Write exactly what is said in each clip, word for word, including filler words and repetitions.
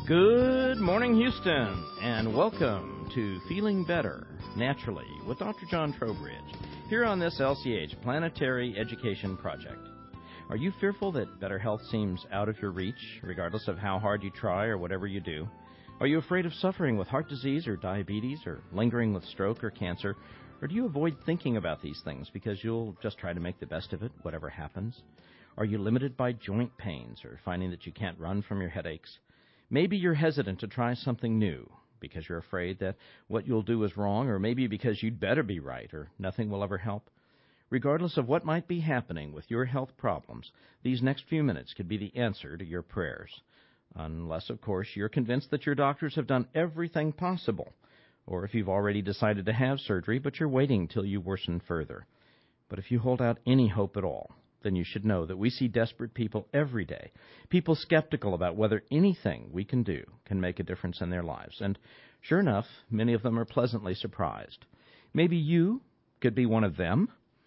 Good morning, Houston, and welcome to Feeling Better Naturally with Doctor John Trowbridge here on this L C H Planetary Education Project. Are you fearful that better health seems out of your reach, regardless of how hard you try or whatever you do? Are you afraid of suffering with heart disease or diabetes or lingering with stroke or cancer? Or do you avoid thinking about these things because you'll just try to make the best of it, whatever happens? Are you limited by joint pains or finding that you can't run from your headaches? Maybe you're hesitant to try something new because you're afraid that what you'll do is wrong, or maybe because you'd better be right or nothing will ever help. Regardless of what might be happening with your health problems, these next few minutes could be the answer to your prayers. Unless, of course, you're convinced that your doctors have done everything possible, or if you've already decided to have surgery but you're waiting till you worsen further. But if you hold out any hope at all, then you should know that we see desperate people every day, people skeptical about whether anything we can do can make a difference in their lives. And sure enough, many of them are pleasantly surprised. Maybe you could be one of them.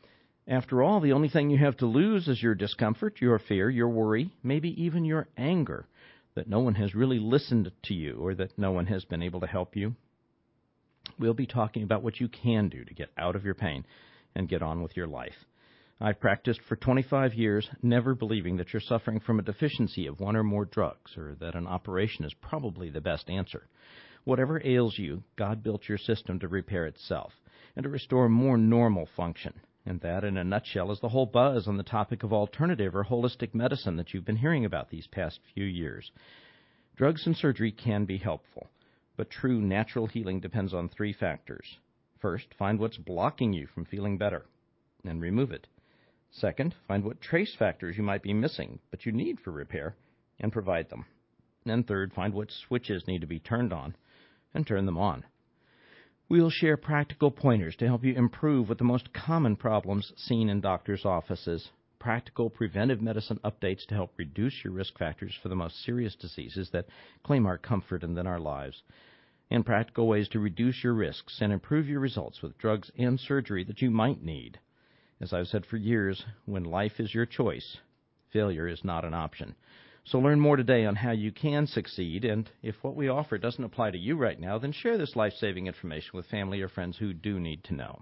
After all, the only thing you have to lose is your discomfort, your fear, your worry, maybe even your anger that no one has really listened to you or that no one has been able to help you. We'll be talking about what you can do to get out of your pain and get on with your life. I've practiced for twenty-five years, never believing that you're suffering from a deficiency of one or more drugs or that an operation is probably the best answer. Whatever ails you, God built your system to repair itself and to restore more normal function. And that, in a nutshell, is the whole buzz on the topic of alternative or holistic medicine that you've been hearing about these past few years. Drugs and surgery can be helpful, but true natural healing depends on three factors. First, find what's blocking you from feeling better and remove it. Second, find what trace factors you might be missing, but you need for repair, and provide them. And third, find what switches need to be turned on, and turn them on. We'll share practical pointers to help you improve with the most common problems seen in doctors' offices, practical preventive medicine updates to help reduce your risk factors for the most serious diseases that claim our comfort and then our lives, and practical ways to reduce your risks and improve your results with drugs and surgery that you might need. As I've said for years, when life is your choice, failure is not an option. So learn more today on how you can succeed, and if what we offer doesn't apply to you right now, then share this life-saving information with family or friends who do need to know.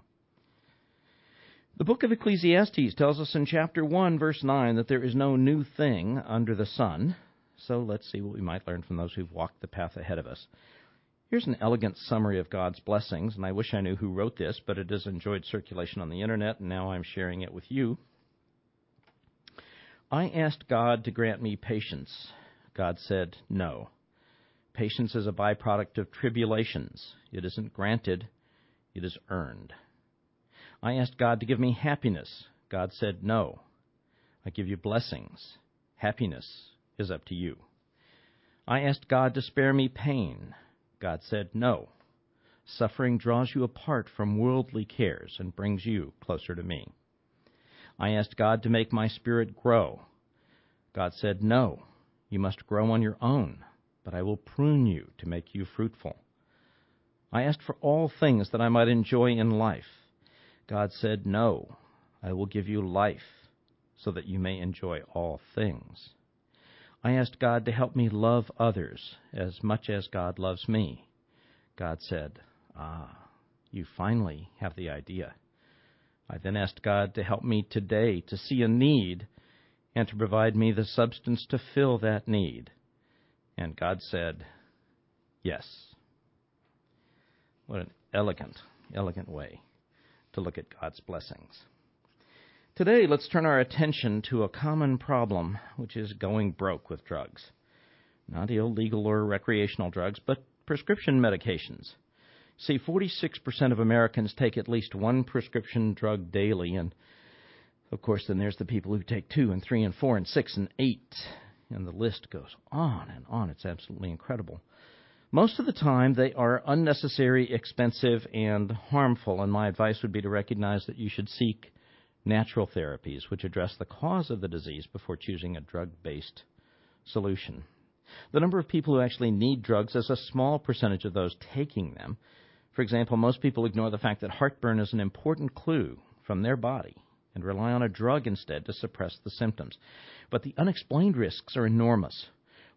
The book of Ecclesiastes tells us in chapter one, verse nine, that there is no new thing under the sun. So let's see what we might learn from those who've walked the path ahead of us. Here's an elegant summary of God's blessings, and I wish I knew who wrote this, but it has enjoyed circulation on the Internet, and now I'm sharing it with you. I asked God to grant me patience. God said, no. Patience is a byproduct of tribulations. It isn't granted, it is earned. I asked God to give me happiness. God said, no. I give you blessings. Happiness is up to you. I asked God to spare me pain. God said, no. Suffering draws you apart from worldly cares and brings you closer to me. I asked God to make my spirit grow. God said, no. You must grow on your own, but I will prune you to make you fruitful. I asked for all things that I might enjoy in life. God said, no. I will give you life so that you may enjoy all things. I asked God to help me love others as much as God loves me. God said, ah, you finally have the idea. I then asked God to help me today to see a need and to provide me the substance to fill that need. And God said, yes. What an elegant, elegant way to look at God's blessings. Today, let's turn our attention to a common problem, which is going broke with drugs. Not illegal or recreational drugs, but prescription medications. See, forty-six percent of Americans take at least one prescription drug daily, and of course, then there's the people who take two and three and four and six and eight, and the list goes on and on. It's absolutely incredible. Most of the time, they are unnecessary, expensive, and harmful, and my advice would be to recognize that you should seek natural therapies which address the cause of the disease before choosing a drug-based solution. The number of people who actually need drugs is a small percentage of those taking them. For example, most people ignore the fact that heartburn is an important clue from their body and rely on a drug instead to suppress the symptoms. But the unexplained risks are enormous.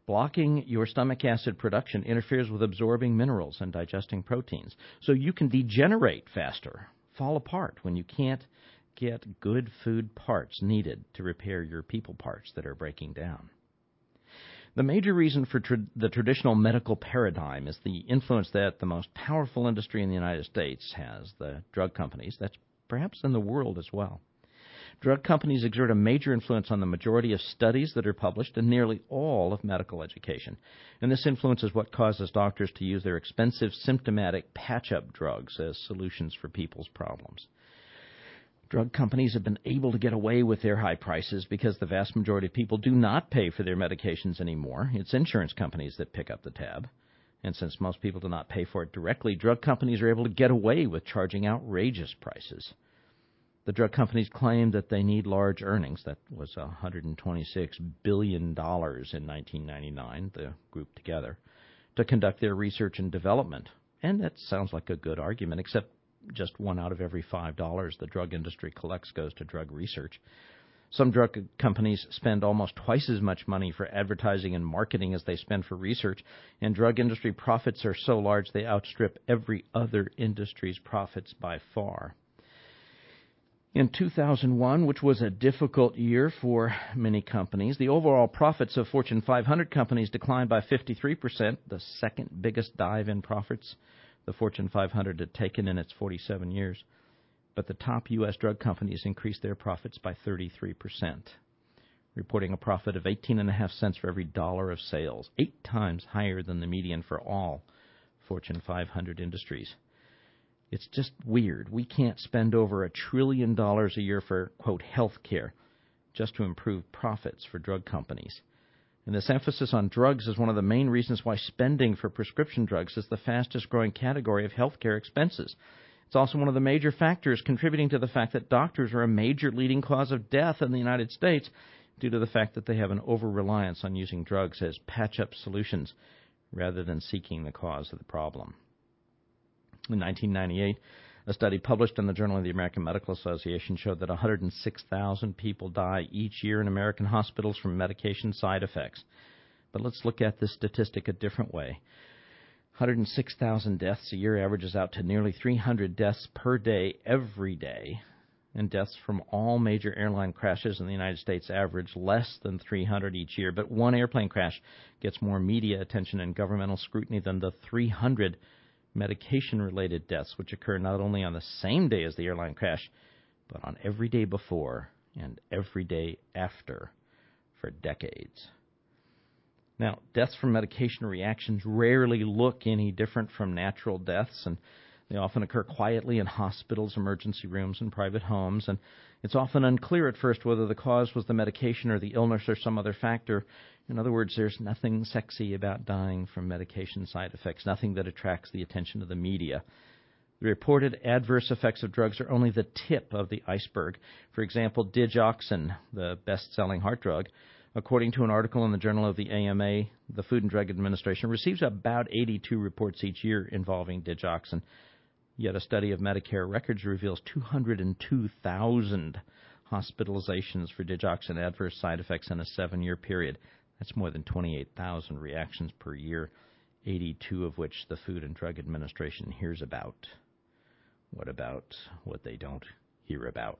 Blocking your stomach acid production interferes with absorbing minerals and digesting proteins, so you can degenerate faster, fall apart when you can't get good food parts needed to repair your people parts that are breaking down. The major reason for tra- the traditional medical paradigm is the influence that the most powerful industry in the United States has, the drug companies. That's perhaps in the world as well. Drug companies exert a major influence on the majority of studies that are published and nearly all of medical education. And this influence is what causes doctors to use their expensive symptomatic patch-up drugs as solutions for people's problems. Drug companies have been able to get away with their high prices because the vast majority of people do not pay for their medications anymore. It's insurance companies that pick up the tab. And since most people do not pay for it directly, drug companies are able to get away with charging outrageous prices. The drug companies claim that they need large earnings. That was one hundred twenty-six billion dollars in nineteen ninety-nine, the group together, to conduct their research and development. And that sounds like a good argument, except just one out of every five dollars the drug industry collects goes to drug research. Some drug companies spend almost twice as much money for advertising and marketing as they spend for research, and drug industry profits are so large they outstrip every other industry's profits by far. In two thousand one, which was a difficult year for many companies, the overall profits of Fortune five hundred companies declined by fifty-three percent, the second biggest dive in profits the Fortune five hundred had taken in its forty-seven years. But the top U S drug companies increased their profits by thirty-three percent, reporting a profit of eighteen and a half cents for every dollar of sales, eight times higher than the median for all Fortune five hundred industries. It's just weird. We can't spend over a trillion dollars a year for, quote, health care just to improve profits for drug companies. And this emphasis on drugs is one of the main reasons why spending for prescription drugs is the fastest growing category of health care expenses. It's also one of the major factors contributing to the fact that doctors are a major leading cause of death in the United States due to the fact that they have an over-reliance on using drugs as patch-up solutions rather than seeking the cause of the problem. In nineteen ninety-eight, a study published in the Journal of the American Medical Association showed that one hundred six thousand people die each year in American hospitals from medication side effects. But let's look at this statistic a different way. one hundred six thousand deaths a year averages out to nearly three hundred deaths per day every day, and deaths from all major airline crashes in the United States average less than three hundred each year. But one airplane crash gets more media attention and governmental scrutiny than the three hundred medication-related deaths, which occur not only on the same day as the airline crash, but on every day before and every day after for decades. Now, deaths from medication reactions rarely look any different from natural deaths, and they often occur quietly in hospitals, emergency rooms, and private homes, and it's often unclear at first whether the cause was the medication or the illness or some other factor. In other words, there's nothing sexy about dying from medication side effects, nothing that attracts the attention of the media. The reported adverse effects of drugs are only the tip of the iceberg. For example, digoxin, the best-selling heart drug, according to an article in the Journal of the A M A, the Food and Drug Administration, receives about eighty-two reports each year involving digoxin. Yet a study of Medicare records reveals two hundred two thousand hospitalizations for digoxin adverse side effects in a seven-year period. That's more than twenty-eight thousand reactions per year, eighty-two of which the Food and Drug Administration hears about. What about what they don't hear about?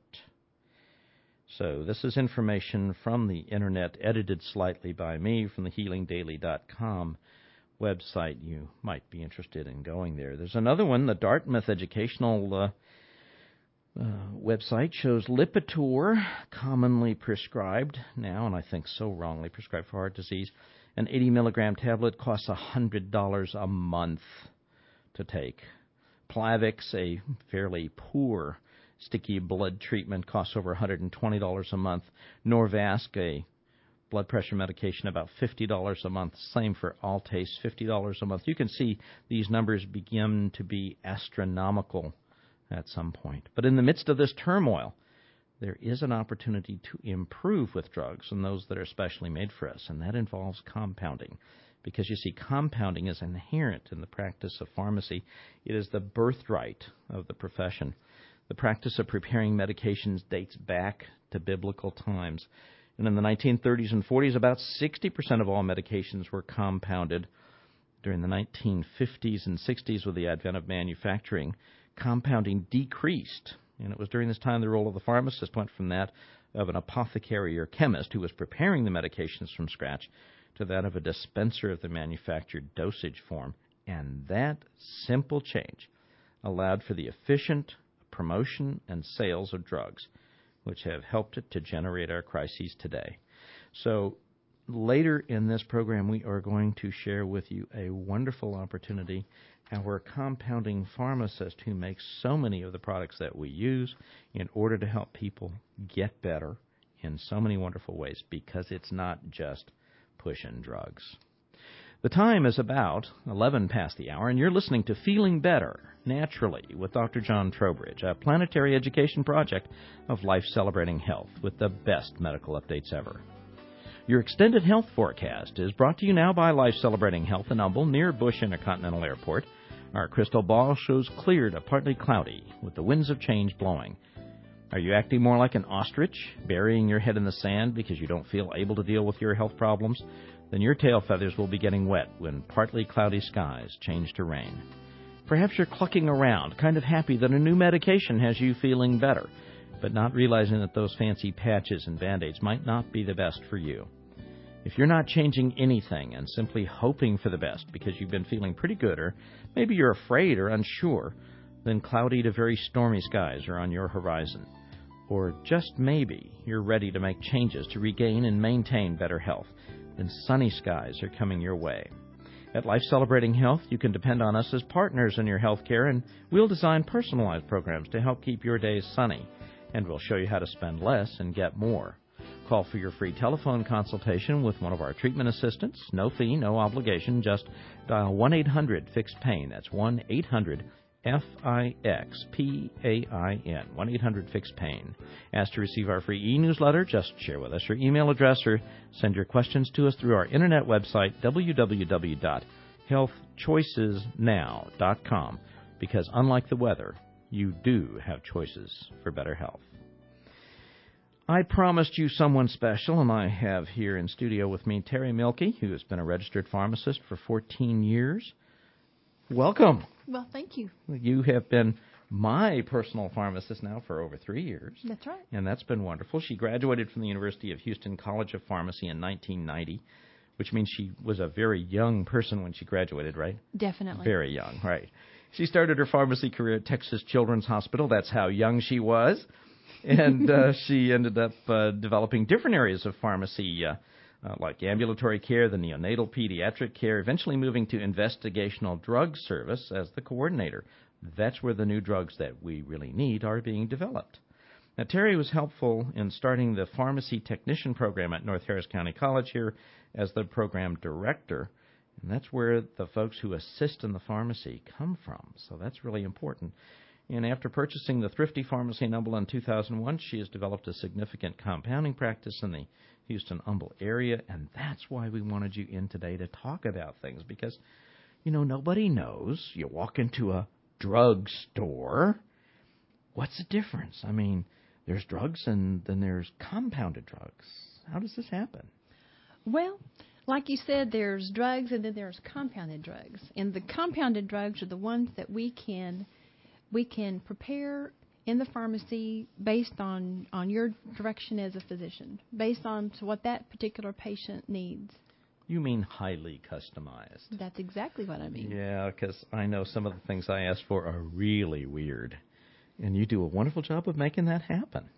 So this is information from the Internet, edited slightly by me from the healing daily dot com website. You might be interested in going there. There's another one, the Dartmouth Educational uh, uh, website shows Lipitor, commonly prescribed now, and I think so wrongly prescribed for heart disease. An eighty milligram tablet costs one hundred dollars a month to take. Plavix, a fairly poor sticky blood treatment, costs over one hundred twenty dollars a month. Norvasc, a blood pressure medication, about fifty dollars a month. Same for Altace, fifty dollars a month. You can see these numbers begin to be astronomical at some point. But in the midst of this turmoil, there is an opportunity to improve with drugs, and those that are specially made for us, and that involves compounding. Because, you see, compounding is inherent in the practice of pharmacy. It is the birthright of the profession. The practice of preparing medications dates back to biblical times. And in the nineteen thirties and forties, about sixty percent of all medications were compounded. During the nineteen fifties and sixties, with the advent of manufacturing, compounding decreased. And it was during this time the role of the pharmacist went from that of an apothecary or chemist who was preparing the medications from scratch to that of a dispenser of the manufactured dosage form. And that simple change allowed for the efficient promotion and sales of drugs, which have helped it to generate our crises today. So later in this program, we are going to share with you a wonderful opportunity. Our compounding pharmacist who makes so many of the products that we use in order to help people get better in so many wonderful ways, because it's not just pushing drugs. The time is about eleven past the hour, and you're listening to Feeling Better Naturally with Doctor John Trowbridge, a planetary education project of Life Celebrating Health with the best medical updates ever. Your extended health forecast is brought to you now by Life Celebrating Health in Humble near Bush Intercontinental Airport. Our crystal ball shows clear to partly cloudy with the winds of change blowing. Are you acting more like an ostrich, burying your head in the sand because you don't feel able to deal with your health problems? Then your tail feathers will be getting wet when partly cloudy skies change to rain. Perhaps you're clucking around, kind of happy that a new medication has you feeling better, but not realizing that those fancy patches and Band-Aids might not be the best for you. If you're not changing anything and simply hoping for the best because you've been feeling pretty good, or maybe you're afraid or unsure, then cloudy to very stormy skies are on your horizon. Or just maybe you're ready to make changes to regain and maintain better health, then sunny skies are coming your way. At Life Celebrating Health, you can depend on us as partners in your health care, and we'll design personalized programs to help keep your days sunny, and we'll show you how to spend less and get more. Call for your free telephone consultation with one of our treatment assistants. No fee, no obligation. Just dial one eight hundred fix pain. That's one eight hundred F I X P A I N. one eight hundred fix pain. Ask to receive our free e-newsletter. Just share with us your email address or send your questions to us through our internet website, w w w dot health choices now dot com, because unlike the weather, you do have choices for better health. I promised you someone special, and I have here in studio with me Terry Mielke, who has been a registered pharmacist for fourteen years. Welcome. Well, thank you. You have been my personal pharmacist now for over three years. That's right. And that's been wonderful. She graduated from the University of Houston College of Pharmacy in nineteen ninety, which means she was a very young person when she graduated, right? Definitely. Very young, right. She started her pharmacy career at Texas Children's Hospital. That's how young she was. And uh, she ended up uh, developing different areas of pharmacy, uh, uh, like ambulatory care, the neonatal pediatric care, eventually moving to investigational drug service as the coordinator. That's where the new drugs that we really need are being developed. Now, Terry was helpful in starting the pharmacy technician program at North Harris County College here as the program director. And that's where the folks who assist in the pharmacy come from. So that's really important. And after purchasing the Thrifty Pharmacy in Humble in two thousand one, she has developed a significant compounding practice in the Houston-Humble area, and that's why we wanted you in today to talk about things, because, you know, nobody knows. You walk into a drug store, what's the difference? I mean, there's drugs and then there's compounded drugs. How does this happen? Well, like you said, there's drugs and then there's compounded drugs. And the compounded drugs are the ones that we can we can prepare in the pharmacy based on, on your direction as a physician, based on what that particular patient needs. You mean highly customized. That's exactly what I mean. Yeah, because I know some of the things I ask for are really weird. And you do a wonderful job of making that happen.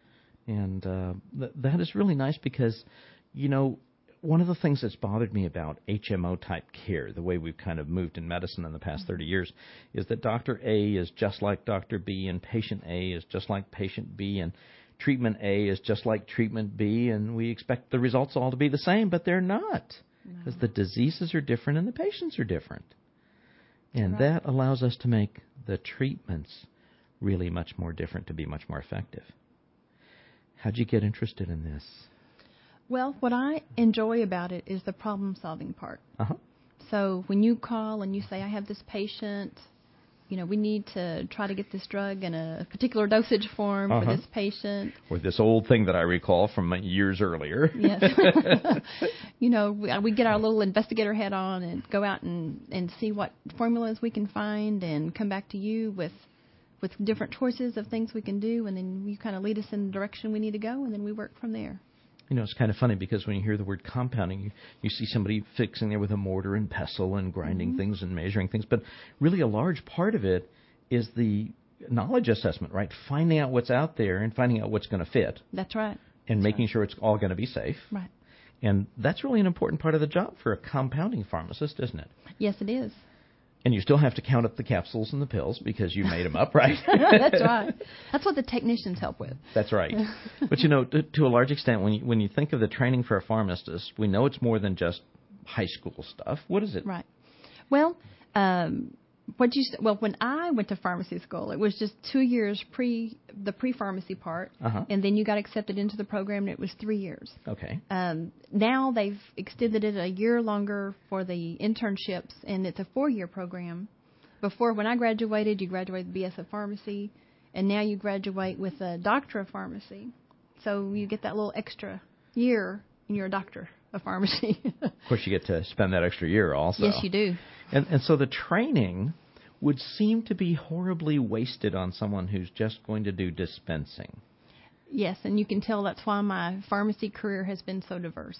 And uh, th- that is really nice because, you know, one of the things that's bothered me about H M O-type care, the way we've kind of moved in medicine in the past thirty years, is that Doctor A is just like Doctor B, and patient A is just like patient B, and treatment A is just like treatment B, and we expect the results all to be the same, but they're not, because no. the diseases are different and the patients are different. And right. that allows us to make the treatments really much more different to be much more effective. How'd you get interested in this? Well, what I enjoy about it is the problem-solving part. Uh-huh. So when you call and you say, I have this patient, you know, we need to try to get this drug in a particular dosage form uh-huh. for this patient. Or this old thing that I recall from years earlier. Yes. You know, we, we get our little investigator hat on and go out and, and see what formulas we can find and come back to you with with different choices of things we can do, and then you kind of lead us in the direction we need to go, and then we work from there. You know, it's kind of funny because when you hear the word compounding, you, you see somebody fixing there with a mortar and pestle and grinding mm-hmm. things and measuring things. But really a large part of it is the knowledge assessment, right? Finding out what's out there and finding out what's going to fit. That's right. And that's making right. sure it's all going to be safe. Right. And that's really an important part of the job for a compounding pharmacist, isn't it? Yes, it is. And you still have to count up the capsules and the pills because you made them up, right? That's right. That's what the technicians help with. That's right. But, you know, to, to a large extent, when you, when you think of the training for a pharmacist, we know it's more than just high school stuff. What is it? Right. Well, um, what you well, when I went to pharmacy school, it was just two years pre the pre-pharmacy part, uh-huh. and then you got accepted into the program, and it was three years. Okay. Um, now they've extended it a year longer for the internships, and it's a four-year program. Before, when I graduated, you graduated with B S of Pharmacy, and now you graduate with a Doctor of Pharmacy. So you get that little extra year, and you're a Doctor of Pharmacy. Of course, you get to spend that extra year also. Yes, you do. And, and so the training would seem to be horribly wasted on someone who's just going to do dispensing. Yes, and you can tell that's why my pharmacy career has been so diverse.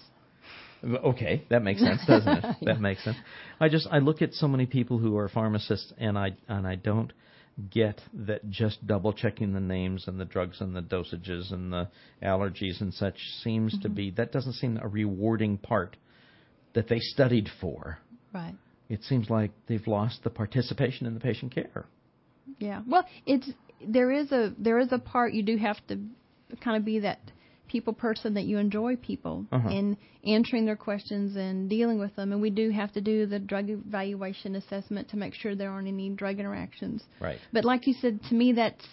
Okay, that makes sense, doesn't it? Yeah. That makes sense. I just I look at so many people who are pharmacists, and I and I don't get that just double checking the names and the drugs and the dosages and the allergies and such seems mm-hmm. to be that doesn't seem a rewarding part that they studied for. Right. It seems like they've lost the participation in the patient care. Yeah. Well, it's there is a there is a part you do have to kind of be that people person that you enjoy people uh-huh. and answering their questions and dealing with them. And we do have to do the drug evaluation assessment to make sure there aren't any drug interactions. Right. But like you said, to me, that's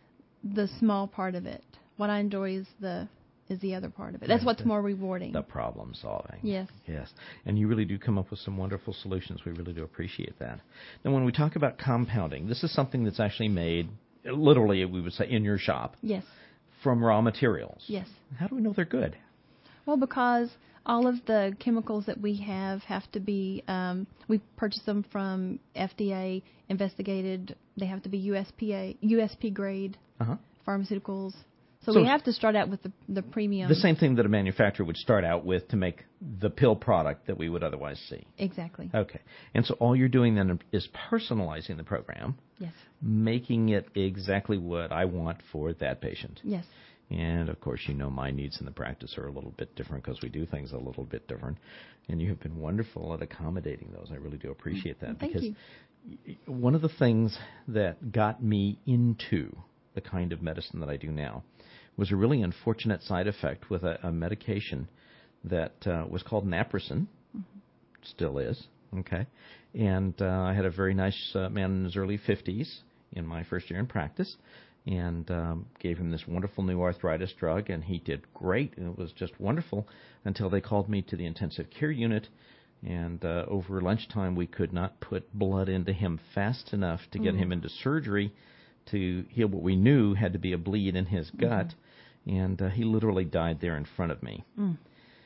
the small part of it. What I enjoy is the is the other part of it. That's right. what's the, more rewarding. The problem solving. Yes. Yes. And you really do come up with some wonderful solutions. We really do appreciate that. Now, when we talk about compounding, this is something that's actually made, literally, we would say, in your shop. Yes. From raw materials. Yes. How do we know they're good? Well, because all of the chemicals that we have have to be, um, we purchase them from F D A investigated. They have to be U S P A, U S P grade uh-huh. pharmaceuticals. So, so we have to start out with the, the premium. The same thing that a manufacturer would start out with to make the pill product that we would otherwise see. Exactly. Okay. And so all you're doing then is personalizing the program. Yes. Making it exactly what I want for that patient. Yes. And, of course, you know my needs in the practice are a little bit different because we do things a little bit different. And you have been wonderful at accommodating those. I really do appreciate that. Thank because you. One of the things that got me into the kind of medicine that I do now was a really unfortunate side effect with a, a medication that uh, was called naproxen, mm-hmm. still is, okay? And uh, I had a very nice uh, man in his early fifties in my first year in practice, and um, gave him this wonderful new arthritis drug, and he did great, and it was just wonderful until they called me to the intensive care unit, and uh, over lunchtime we could not put blood into him fast enough to get mm-hmm. him into surgery to heal what we knew had to be a bleed in his gut, mm-hmm. and uh, he literally died there in front of me mm.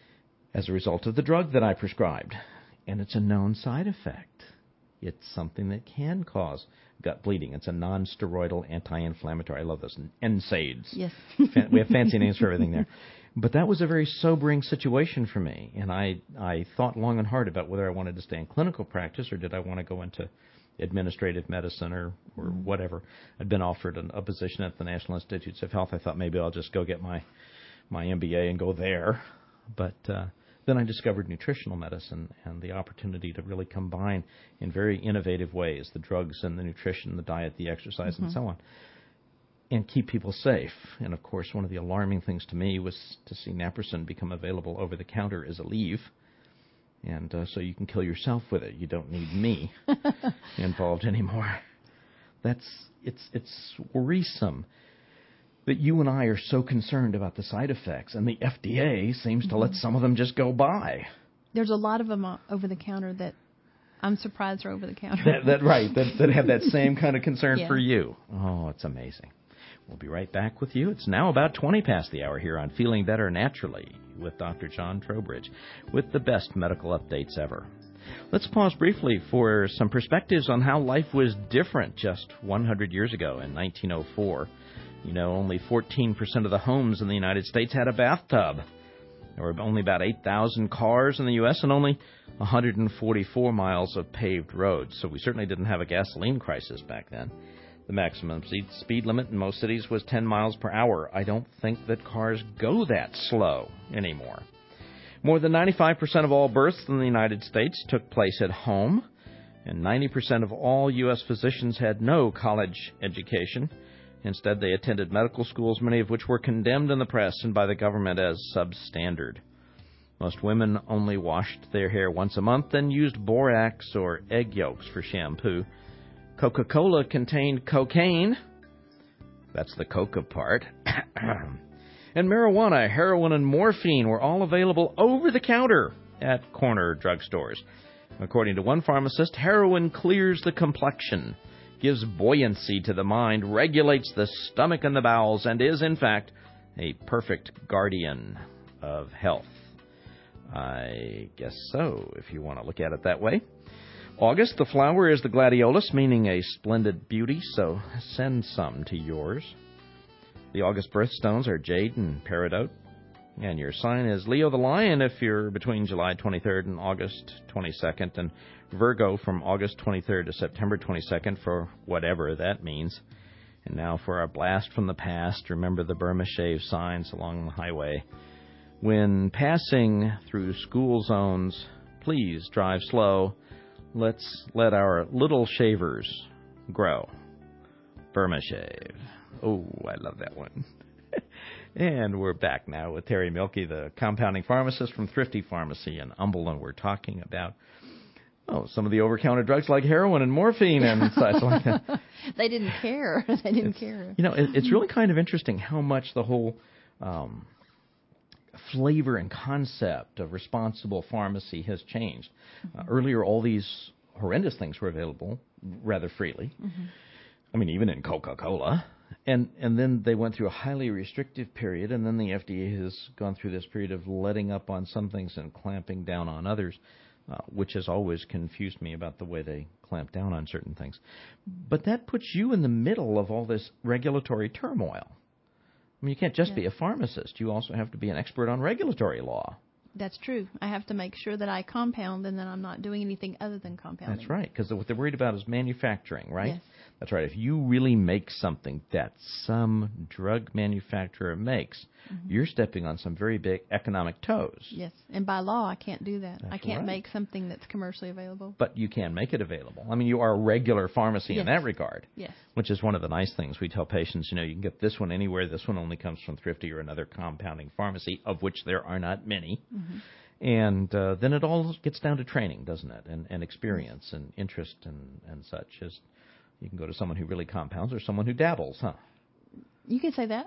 as a result of the drug that I prescribed. And it's a known side effect. It's something that can cause gut bleeding. It's a non-steroidal anti-inflammatory. I love those. N SAIDs. Yes. We have fancy names for everything there. But that was a very sobering situation for me, and I, I thought long and hard about whether I wanted to stay in clinical practice or did I want to go into administrative medicine or, or mm-hmm. whatever. I'd been offered an, a position at the National Institutes of Health. I thought maybe I'll just go get my, my M B A and go there. But uh, then I discovered nutritional medicine and the opportunity to really combine in very innovative ways the drugs and the nutrition, the diet, the exercise, mm-hmm. and so on, and keep people safe. And, of course, one of the alarming things to me was to see naproxen become available over the counter as a leave. And uh, so you can kill yourself with it. You don't need me involved anymore. That's it's it's worrisome that you and I are so concerned about the side effects, and the F D A seems mm-hmm. to let some of them just go by. There's a lot of them over the counter that I'm surprised they're over the counter. that, that right, that, that have that same kind of concern yeah. for you. Oh, it's amazing. We'll be right back with you. It's now about twenty past the hour here on Feeling Better Naturally with Doctor John Trowbridge, with the best medical updates ever. Let's pause briefly for some perspectives on how life was different just one hundred years ago in nineteen oh four. You know, only fourteen percent of the homes in the United States had a bathtub. There were only about eight thousand cars in the U S and only one hundred forty-four miles of paved roads. So we certainly didn't have a gasoline crisis back then. The maximum speed limit in most cities was ten miles per hour. I don't think that cars go that slow anymore. More than ninety-five percent of all births in the United States took place at home, and ninety percent of all U S physicians had no college education. Instead, they attended medical schools, many of which were condemned in the press and by the government as substandard. Most women only washed their hair once a month and used borax or egg yolks for shampoo. Coca-Cola contained cocaine. That's the coca part. And marijuana, heroin, and morphine were all available over the counter at corner drugstores. According to one pharmacist, heroin clears the complexion, gives buoyancy to the mind, regulates the stomach and the bowels, and is, in fact, a perfect guardian of health. I guess so, if you want to look at it that way. August, the flower is the gladiolus, meaning a splendid beauty, so send some to yours. The August birthstones are jade and peridot, and your sign is Leo the Lion if you're between July twenty-third and August twenty-second, and Virgo from August twenty-third to September twenty-second for whatever that means. And now for our blast from the past, remember the Burma shave signs along the highway. When passing through school zones, please drive slow. Let's let our little shavers grow. Burma shave. Oh, I love that one. And we're back now with Terry Mielke, the compounding pharmacist from Thrifty Pharmacy in Humble, and we're talking about oh, some of the over-counter drugs like heroin and morphine and such like that. They didn't care. They didn't it's, care. You know, it, it's really kind of interesting how much the whole um, flavor and concept of responsible pharmacy has changed. Mm-hmm. Uh, earlier, all these horrendous things were available rather freely. Mm-hmm. I mean, even in Coca-Cola. And and then they went through a highly restrictive period, and then the F D A has gone through this period of letting up on some things and clamping down on others, uh, which has always confused me about the way they clamp down on certain things. But that puts you in the middle of all this regulatory turmoil. I mean, you can't just yeah. be a pharmacist. You also have to be an expert on regulatory law. That's true. I have to make sure that I compound and that I'm not doing anything other than compounding. That's right, because what they're worried about is manufacturing, right? Yes. That's right. If you really make something that some drug manufacturer makes, mm-hmm. you're stepping on some very big economic toes. Yes, and by law, I can't do that. That's I can't right. make something that's commercially available. But you can make it available. I mean, you are a regular pharmacy yes. in that regard. Yes. Which is one of the nice things we tell patients. You know, you can get this one anywhere. This one only comes from Thrifty or another compounding pharmacy, of which there are not many. Mm-hmm. And uh, then it all gets down to training, doesn't it, and, and experience and interest and, and such. As you can go to someone who really compounds or someone who dabbles, huh? You can say that.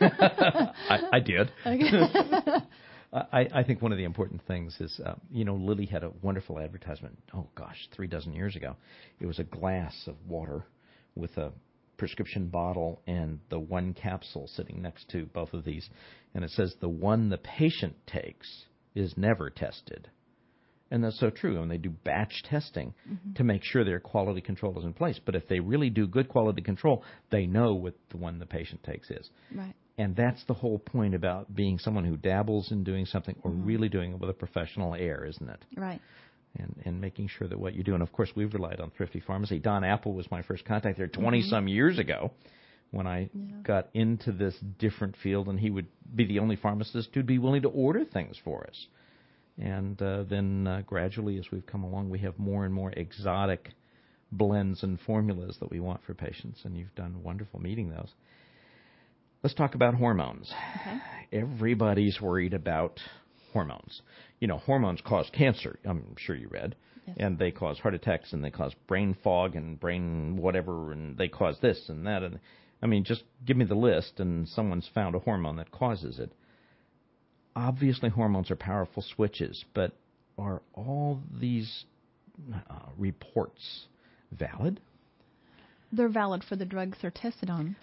I, I did. Okay. I, I think one of the important things is, uh, you know, Lilly had a wonderful advertisement, oh, gosh, three dozen years ago. It was a glass of water with a prescription bottle and the one capsule sitting next to both of these. And it says the one the patient takes is never tested. And that's so true. I mean, they do batch testing mm-hmm. to make sure their quality control is in place. But if they really do good quality control, they know what the one the patient takes is. Right. And that's the whole point about being someone who dabbles in doing something or mm-hmm. really doing it with a professional air, isn't it? Right. And and making sure that what you do. And, of course, we've relied on Thrifty Pharmacy. Don Apple was my first contact there twenty-some mm-hmm. years ago when I yeah. got into this different field, and he would be the only pharmacist who'd be willing to order things for us. And uh, then uh, gradually, as we've come along, we have more and more exotic blends and formulas that we want for patients, and you've done wonderful meeting those. Let's talk about hormones. Okay. Everybody's worried about hormones. You know, hormones cause cancer, I'm sure you read, yes. and they cause heart attacks, and they cause brain fog and brain whatever, and they cause this and that. And I mean, just give me the list, and someone's found a hormone that causes it. Obviously, hormones are powerful switches, but are all these uh, reports valid? They're valid for the drugs they're tested on.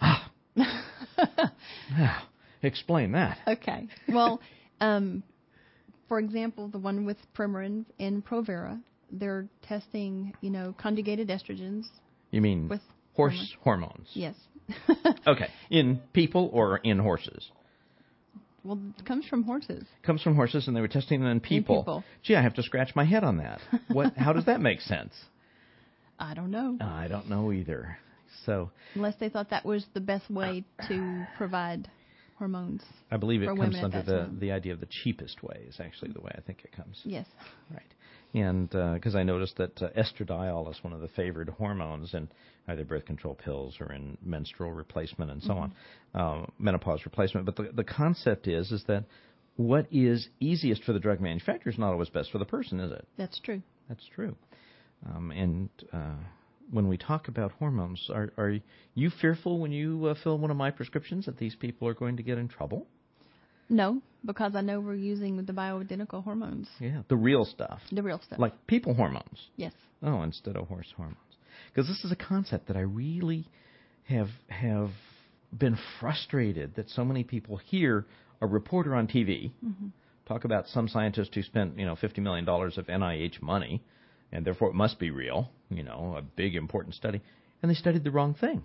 Now, explain that. Okay. Well, um, for example, the one with Premarin and Provera, they're testing, you know, conjugated estrogens. You mean with horse hormones? Yes. Okay. In people or in horses? Well, it comes from horses. Comes from horses, and they were testing them in people. In people. Gee, I have to scratch my head on that. What? How does that make sense? I don't know. Uh, I don't know either. So, unless they thought that was the best way to provide hormones. I believe it for comes women under at the, that time. the idea of the cheapest way is actually the way I think it comes. Yes. Right. And because uh, I noticed that uh, estradiol is one of the favored hormones in either birth control pills or in menstrual replacement and so mm-hmm. on, uh, menopause replacement. But the, the concept is is that what is easiest for the drug manufacturer is not always best for the person, is it? That's true. That's true. Um, and uh, when we talk about hormones, are, are you fearful when you uh, fill one of my prescriptions that these people are going to get in trouble? No, because I know we're using the bioidentical hormones. Yeah, the real stuff. The real stuff. Like people hormones. Yes. Oh, instead of horse hormones. Because this is a concept that I really have have been frustrated that so many people hear a reporter on T V mm-hmm. talk about some scientist who spent, you know, fifty million dollars of N I H money, and therefore it must be real, you know, a big important study, and they studied the wrong thing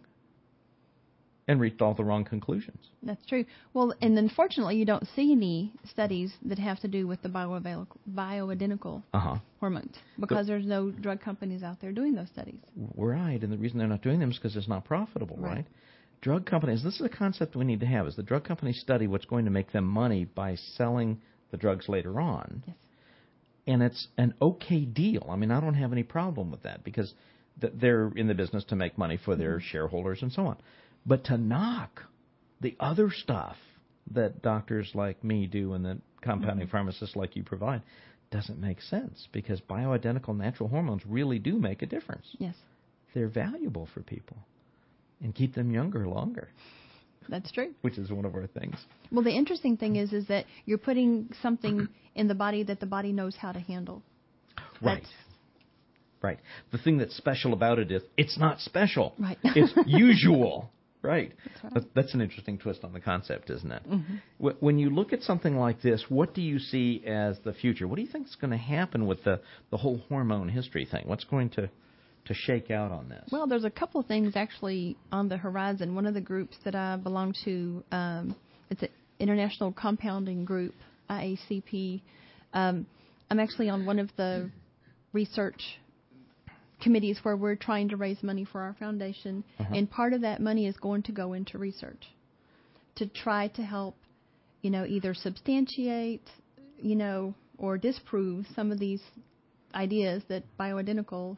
and reached all the wrong conclusions. That's true. Well, and unfortunately, you don't see any studies that have to do with the bioavail- bioidentical uh-huh. hormones because the, there's no drug companies out there doing those studies. Right, and the reason they're not doing them is because it's not profitable, right. right? Drug companies, this is a concept we need to have, is the drug companies study what's going to make them money by selling the drugs later on. Yes. And it's an okay deal. I mean, I don't have any problem with that because th- they're in the business to make money for their mm-hmm. shareholders and so on. But to knock the other stuff that doctors like me do and that compounding mm-hmm. pharmacists like you provide doesn't make sense because bioidentical natural hormones really do make a difference. Yes. They're valuable for people and keep them younger longer. That's true. Which is one of our things. Well, the interesting thing is is that you're putting something in the body that the body knows how to handle. Right. That's right. The thing that's special about it is it's not special. Right. It's usual. Right. That's right. That's an interesting twist on the concept, isn't it? Mm-hmm. When you look at something like this, what do you see as the future? What do you think is going to happen with the, the whole hormone history thing? What's going to, to shake out on this? Well, there's a couple of things actually on the horizon. One of the groups that I belong to, um, it's an International Compounding Group, I A C P. Um, I'm actually on one of the research committees where we're trying to raise money for our foundation, uh-huh. and part of that money is going to go into research to try to help, you know, either substantiate, you know, or disprove some of these ideas that bioidentical,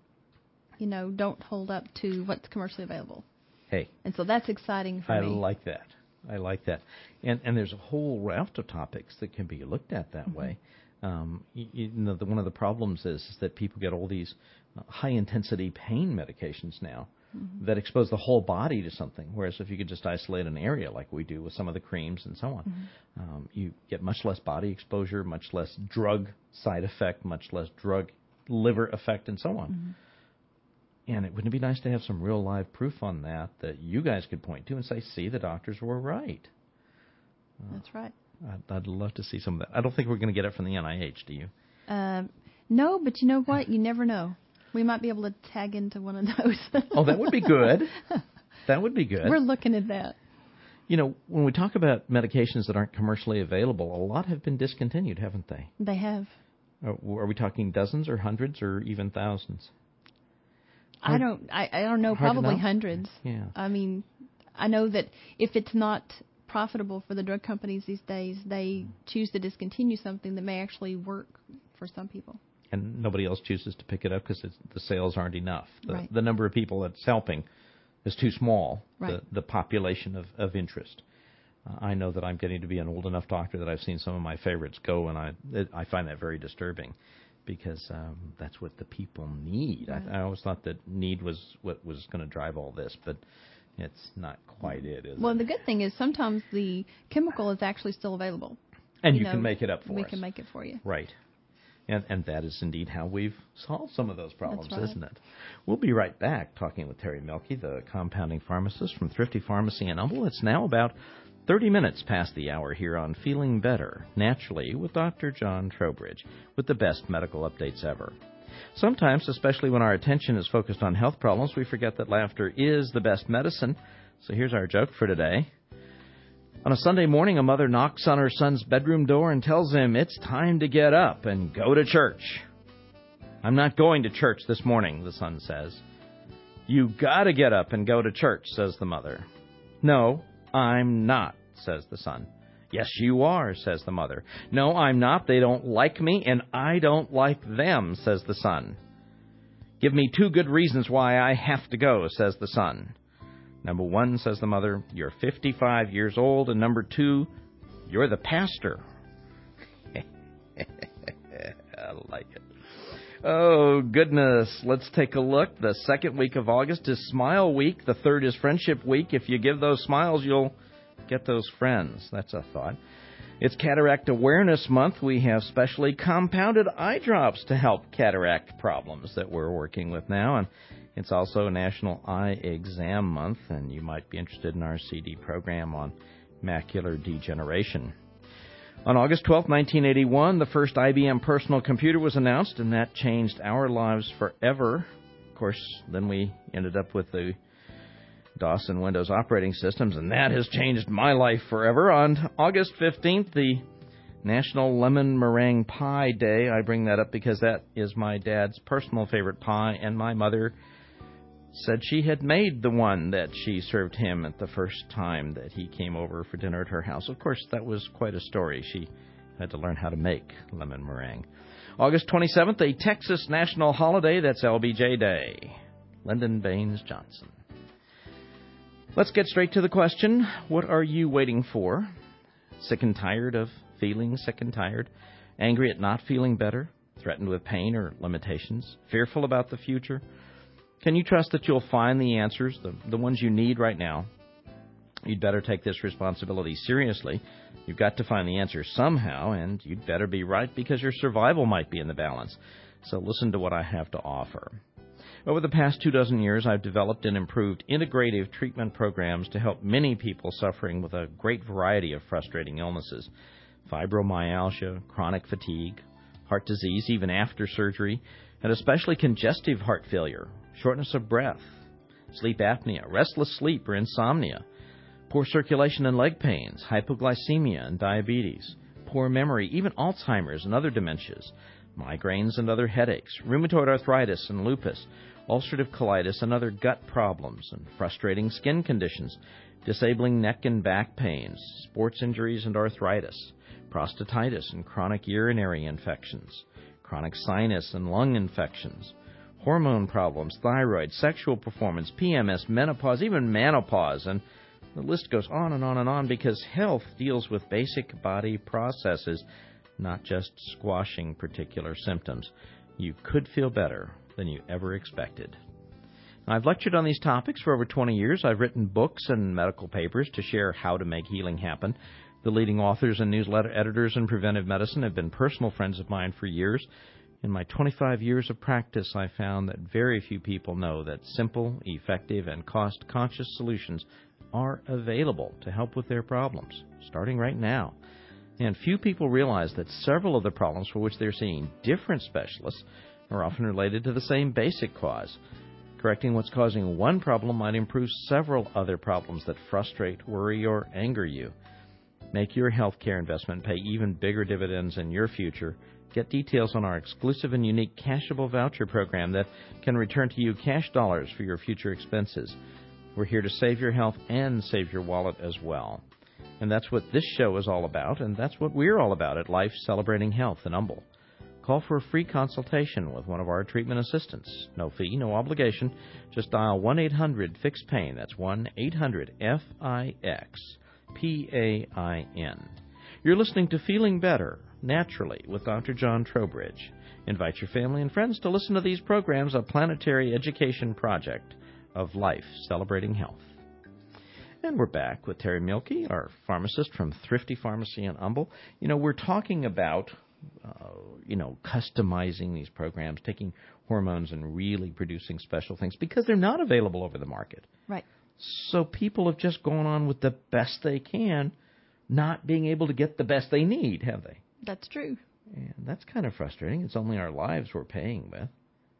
you know, don't hold up to what's commercially available. Hey. And so that's exciting for I me. I like that. I like that. And and there's a whole raft of topics that can be looked at that mm-hmm. way. Um, you, you know, the, one of the problems is, is that people get all these uh, high-intensity pain medications now mm-hmm. that expose the whole body to something, whereas if you could just isolate an area like we do with some of the creams and so on, mm-hmm. um, you get much less body exposure, much less drug side effect, much less drug liver effect, and so on. Mm-hmm. And it wouldn't it be nice to have some real live proof on that that you guys could point to and say, see, the doctors were right. Uh, That's right. I'd, I'd love to see some of that. I don't think we're going to get it from the N I H, do you? Um, no, but you know what? You never know. We might be able to tag into one of those. Oh, that would be good. That would be good. We're looking at that. You know, when we talk about medications that aren't commercially available, a lot have been discontinued, haven't they? They have. Are, are we talking dozens or hundreds or even thousands? Hard, I don't. I, I don't know. Probably hundreds. Yeah. I mean, I know that if it's not profitable for the drug companies these days, they choose to discontinue something that may actually work for some people. And nobody else chooses to pick it up because the sales aren't enough. The, right. the number of people that's helping is too small, right. the, the population of, of interest. Uh, I know that I'm getting to be an old enough doctor that I've seen some of my favorites go, and I it, I find that very disturbing because um, that's what the people need. Right. I, I always thought that need was what was going to drive all this, but it's not quite it, is well, it? the good thing is sometimes the chemical is actually still available. And you, you know, can make it up for we us. We can make it for you. Right. And, and that is indeed how we've solved some of those problems, right. isn't it? We'll be right back talking with Terry Mielke, the compounding pharmacist from Thrifty Pharmacy in Humble. It's now about thirty minutes past the hour here on Feeling Better, Naturally, with Doctor John Trowbridge, with the best medical updates ever. Sometimes, especially when our attention is focused on health problems, we forget that laughter is the best medicine. So here's our joke for today. On a Sunday morning, a mother knocks on her son's bedroom door and tells him it's time to get up and go to church. I'm not going to church this morning, the son says. You gotta get up and go to church, says the mother. No, I'm not, says the son. Yes, you are, says the mother. No, I'm not. They don't like me, and I don't like them, says the son. Give me two good reasons why I have to go, says the son. Number one, says the mother, you're fifty-five years old, and number two, you're the pastor. I like it. Oh, goodness. Let's take a look. The second week of August is Smile Week. The third is Friendship Week. If you give those smiles, you'll get those friends. That's a thought. It's Cataract Awareness Month. We have specially compounded eye drops to help cataract problems that we're working with now. And it's also National Eye Exam Month, and you might be interested in our C D program on macular degeneration. On August twelfth, nineteen eighty-one, the first I B M personal computer was announced, and that changed our lives forever. Of course, then we ended up with the DOS and Windows operating systems, and that has changed my life forever. On August fifteenth, the National Lemon Meringue Pie Day. I bring that up because that is my dad's personal favorite pie, and my mother said she had made the one that she served him at the first time that he came over for dinner at her house. Of course, that was quite a story. She had to learn how to make lemon meringue. August twenty-seventh, a Texas national holiday. That's L B J Day. Lyndon Baines Johnson. Let's get straight to the question. What are you waiting for? Sick and tired of feeling sick and tired? Angry at not feeling better? Threatened with pain or limitations? Fearful about the future? Can you trust that you'll find the answers, the, the ones you need right now? You'd better take this responsibility seriously. You've got to find the answer somehow, and you'd better be right because your survival might be in the balance. So listen to what I have to offer. Over the past two dozen years, I've developed and improved integrative treatment programs to help many people suffering with a great variety of frustrating illnesses. Fibromyalgia, chronic fatigue, heart disease even after surgery, and especially congestive heart failure, shortness of breath, sleep apnea, restless sleep or insomnia, poor circulation and leg pains, hypoglycemia and diabetes, poor memory, even Alzheimer's and other dementias, migraines and other headaches, rheumatoid arthritis and lupus, ulcerative colitis and other gut problems, and frustrating skin conditions, disabling neck and back pains, sports injuries and arthritis, prostatitis and chronic urinary infections, chronic sinus and lung infections, hormone problems, thyroid, sexual performance, P M S, menopause, even menopause, and the list goes on and on and on because health deals with basic body processes, not just squashing particular symptoms. You could feel better than you ever expected. Now, I've lectured on these topics for over twenty years. I've written books and medical papers to share how to make healing happen. The leading authors and newsletter editors in preventive medicine have been personal friends of mine for years. In my twenty-five years of practice, I found that very few people know that simple, effective, and cost-conscious solutions are available to help with their problems, starting right now. And few people realize that several of the problems for which they're seeing different specialists are often related to the same basic cause. Correcting what's causing one problem might improve several other problems that frustrate, worry, or anger you. Make your health care investment pay even bigger dividends in your future. Get details on our exclusive and unique cashable voucher program that can return to you cash dollars for your future expenses. We're here to save your health and save your wallet as well. And that's what this show is all about, and that's what we're all about at Life Celebrating Health in Humble. Call for a free consultation with one of our treatment assistants. No fee, no obligation. Just dial one eight hundred fix pain. That's one eight hundred F I X P A I N. You're listening to Feeling Better, Naturally, with Doctor John Trowbridge. Invite your family and friends to listen to these programs, a planetary education project of Life Celebrating Health. And we're back with Terry Mielke, our pharmacist from Thrifty Pharmacy in Humble. You know, we're talking about uh, you know, customizing these programs, taking hormones and really producing special things because they're not available over the market. Right. So people have just gone on with the best they can, not being able to get the best they need, have they? That's true. And that's kind of frustrating. It's only our lives we're paying with.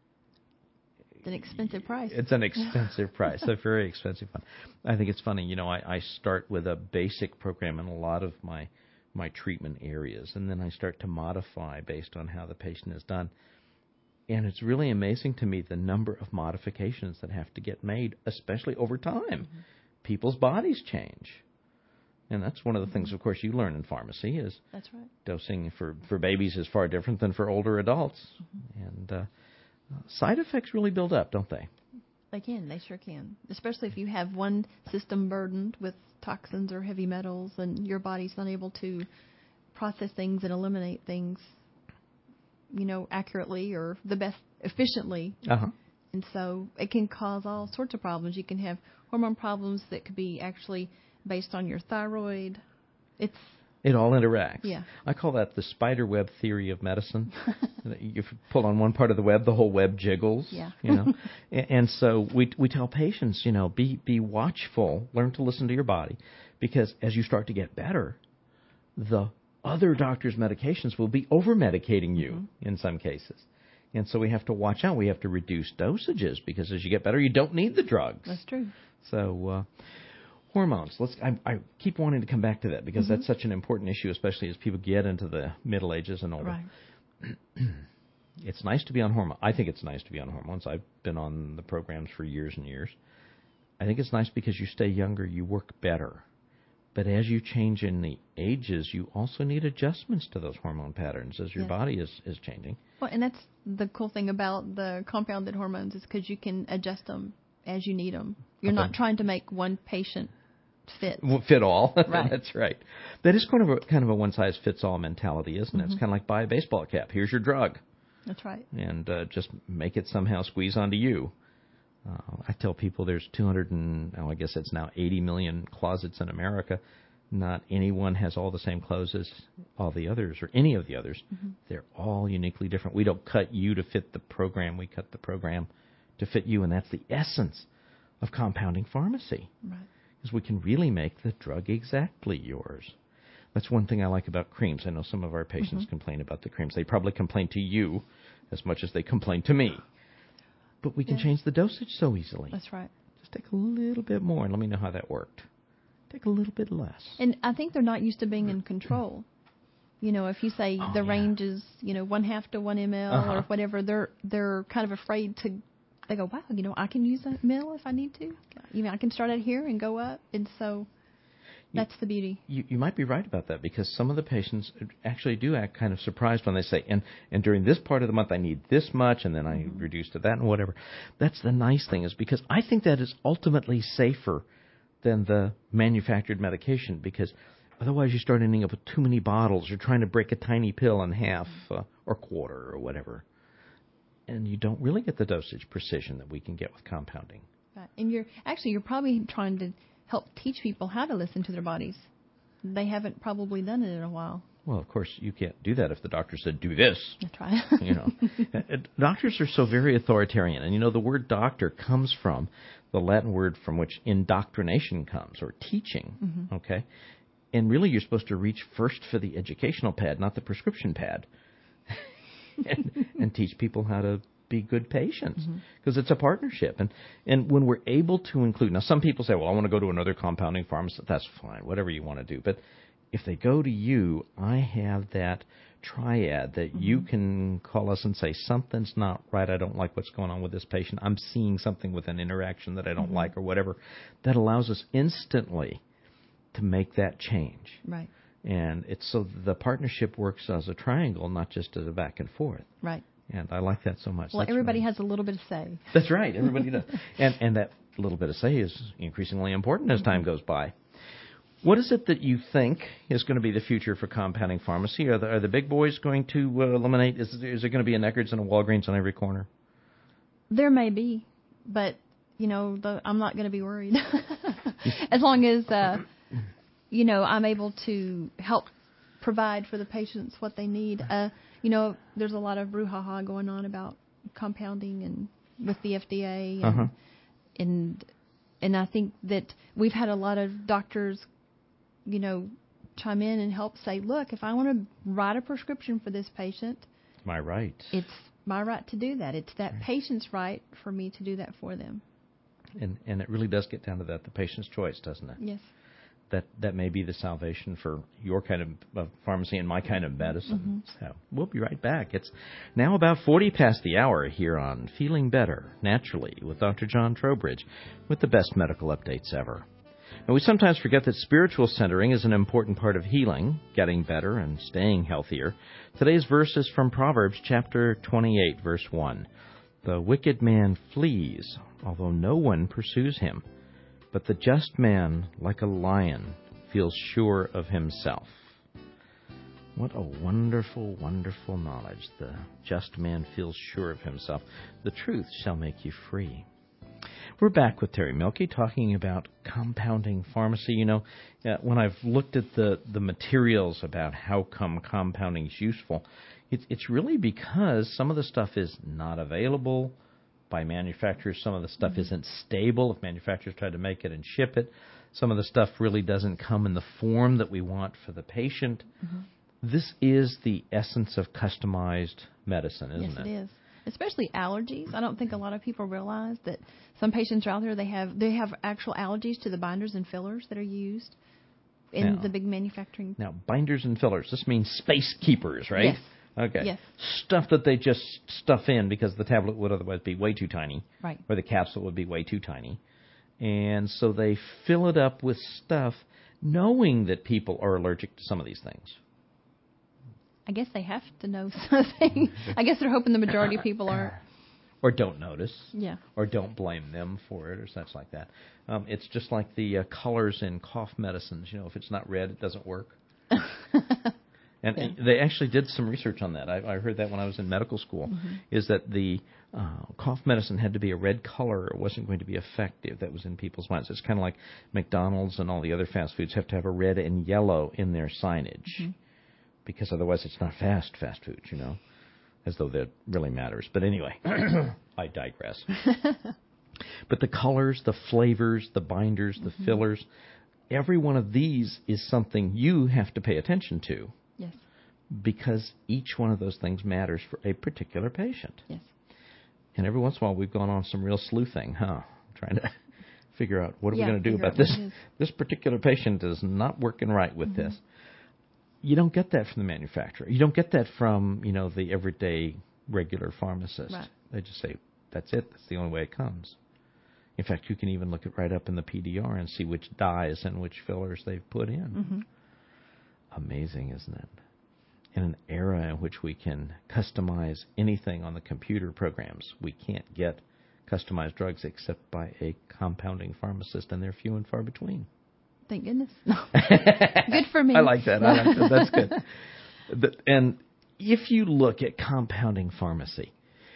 It's an expensive price. It's an expensive price, a very expensive one. I think it's funny, you know, I, I start with a basic program in a lot of my my treatment areas, and then I start to modify based on how the patient has done. And it's really amazing to me the number of modifications that have to get made, especially over time. Mm-hmm. People's bodies change. And that's one of the mm-hmm. things, of course, you learn in pharmacy is that's right. Dosing for, for babies is far different than for older adults. Mm-hmm. And uh, side effects really build up, don't they? They can. They sure can. Especially if you have one system burdened with toxins or heavy metals and your body's not able to process things and eliminate things, you know, accurately or the best efficiently. Uh-huh. And so it can cause all sorts of problems. You can have hormone problems that could be actually based on your thyroid. It's It all interacts. Yeah. I call that the spider web theory of medicine. You pull on one part of the web, the whole web jiggles. Yeah. You know, and, and so we we tell patients, you know, be be watchful, learn to listen to your body, because as you start to get better, the other doctors' medications will be over-medicating you mm-hmm. in some cases. And so we have to watch out. We have to reduce dosages because as you get better, you don't need the drugs. That's true. So uh, hormones. Let's. I, I keep wanting to come back to that because mm-hmm. that's such an important issue, especially as people get into the middle ages and older. Right. It's nice to be on hormones. I think it's nice to be on hormones. I've been on the programs for years and years. I think it's nice because you stay younger, you work better. But as you change in the ages, you also need adjustments to those hormone patterns as your yes. body is, is changing. Well, and that's the cool thing about the compounded hormones is because you can adjust them as you need them. You're okay. not trying to make one patient fit. Fit all. Right. That's right. That is kind of a, kind of a one-size-fits-all mentality, isn't it? Mm-hmm. It's kind of like buy a baseball cap. Here's your drug. That's right. And uh, just make it somehow squeeze onto you. Uh, I tell people there's two hundred and, oh, I guess it's now eighty million closets in America. Not anyone has all the same clothes as all the others or any of the others. Mm-hmm. They're all uniquely different. We don't cut you to fit the program. We cut the program to fit you, and that's the essence of compounding pharmacy. Right. Because we can really make the drug exactly yours. That's one thing I like about creams. I know some of our patients mm-hmm. complain about the creams. They probably complain to you as much as they complain to me. But we can yeah. change the dosage so easily. That's right. Just take a little bit more and let me know how that worked. Take a little bit less. And I think they're not used to being in control. You know, if you say oh, the yeah. range is, you know, one half to one ml uh-huh. or whatever, they're they're kind of afraid to. They go, wow, you know, I can use a mil if I need to. You know, I can start out here and go up, and so that's you, the beauty. You, you might be right about that because some of the patients actually do act kind of surprised when they say, and, and during this part of the month I need this much, and then I mm-hmm. reduce to that and whatever. That's the nice thing is because I think that is ultimately safer than the manufactured medication because otherwise you start ending up with too many bottles. You're trying to break a tiny pill in half uh, or quarter or whatever. And you don't really get the dosage precision that we can get with compounding. Right. And you're actually you're probably trying to help teach people how to listen to their bodies. They haven't probably done it in a while. Well, of course, you can't do that if the doctor said, do this. That's right. You know, doctors are so very authoritarian. And, you know, the word doctor comes from the Latin word from which indoctrination comes, or teaching, mm-hmm. okay? And really you're supposed to reach first for the educational pad, not the prescription pad. and, and teach people how to be good patients because mm-hmm. it's a partnership. And and when we're able to include, now some people say, well, I want to go to another compounding pharmacist. That's fine, whatever you want to do. But if they go to you, I have that triad that mm-hmm. you can call us and say, something's not right. I don't like what's going on with this patient. I'm seeing something with an interaction that I don't mm-hmm. like or whatever. That allows us instantly to make that change. Right. And it's so the partnership works as a triangle, not just as a back and forth. Right. And I like that so much. Well, That's everybody right. has a little bit of say. That's right. Everybody does. And and that little bit of say is increasingly important as time goes by. What is it that you think is going to be the future for compounding pharmacy? Are the, are the big boys going to uh, eliminate? Is, is there going to be a Neckards and a Walgreens on every corner? There may be, but, you know, the, I'm not going to be worried. As long as... Uh, you know, I'm able to help provide for the patients what they need. Uh, you know, there's a lot of brouhaha going on about compounding and with the F D A, and Uh-huh. and and I think that we've had a lot of doctors, you know, chime in and help say, look, if I want to write a prescription for this patient, My right. it's my right to do that. It's that patient's right for me to do that for them. And and it really does get down to that, the patient's choice, doesn't it? Yes. That that may be the salvation for your kind of, of pharmacy and my kind of medicine. Mm-hmm. So we'll be right back. It's now about forty past the hour here on Feeling Better, Naturally, with Doctor John Trowbridge, with the best medical updates ever. Now, we sometimes forget that spiritual centering is an important part of healing, getting better, and staying healthier. Today's verse is from Proverbs chapter twenty-eight, verse one. The wicked man flees, although no one pursues him. But the just man, like a lion, feels sure of himself. What a wonderful, wonderful knowledge. The just man feels sure of himself. The truth shall make you free. We're back with Terry Mielke talking about compounding pharmacy. You know, uh, when I've looked at the, the materials about how come compounding is useful, it, it's really because some of the stuff is not available by manufacturers. Some of the stuff mm-hmm. isn't stable if manufacturers try to make it and ship it. Some of the stuff really doesn't come in the form that we want for the patient. Mm-hmm. This is the essence of customized medicine, isn't yes, it? Yes, it is. Especially allergies. I don't think a lot of people realize that some patients are out there, they have they have actual allergies to the binders and fillers that are used in now, the big manufacturing. Now, binders and fillers, this means space keepers, right? Yes. Okay. Yes. Stuff that they just stuff in because the tablet would otherwise be way too tiny. Right. Or the capsule would be way too tiny. And so they fill it up with stuff knowing that people are allergic to some of these things. I guess they have to know something. I guess they're hoping the majority of people aren't. Or don't notice. Yeah. Or don't blame them for it or such like that. Um, it's just like the uh, colors in cough medicines. You know, if it's not red, it doesn't work. And yeah. they actually did some research on that. I, I heard that when I was in medical school, mm-hmm. is that the uh, cough medicine had to be a red color or it wasn't going to be effective. That was in people's minds. It's kind of like McDonald's and all the other fast foods have to have a red and yellow in their signage. Mm-hmm. Because otherwise it's not fast, fast food, you know, as though that really matters. But anyway, I digress. But the colors, the flavors, the binders, the mm-hmm. fillers, every one of these is something you have to pay attention to. Yes. Because each one of those things matters for a particular patient. Yes. And every once in a while we've gone on some real sleuthing, huh? Trying to figure out what are yeah, we going to do about this. This particular patient is not working right with mm-hmm. this. You don't get that from the manufacturer. You don't get that from, you know, the everyday regular pharmacist. Right. They just say, that's it. That's the only way it comes. In fact, you can even look it right up in the P D R and see which dyes and which fillers they've put in. Mm-hmm. Amazing, isn't it? In an era in which we can customize anything on the computer programs, we can't get customized drugs except by a compounding pharmacist, and they're few and far between. Thank goodness. No. Good for me. I like that. I like that. That's good. But, and if you look at compounding pharmacy,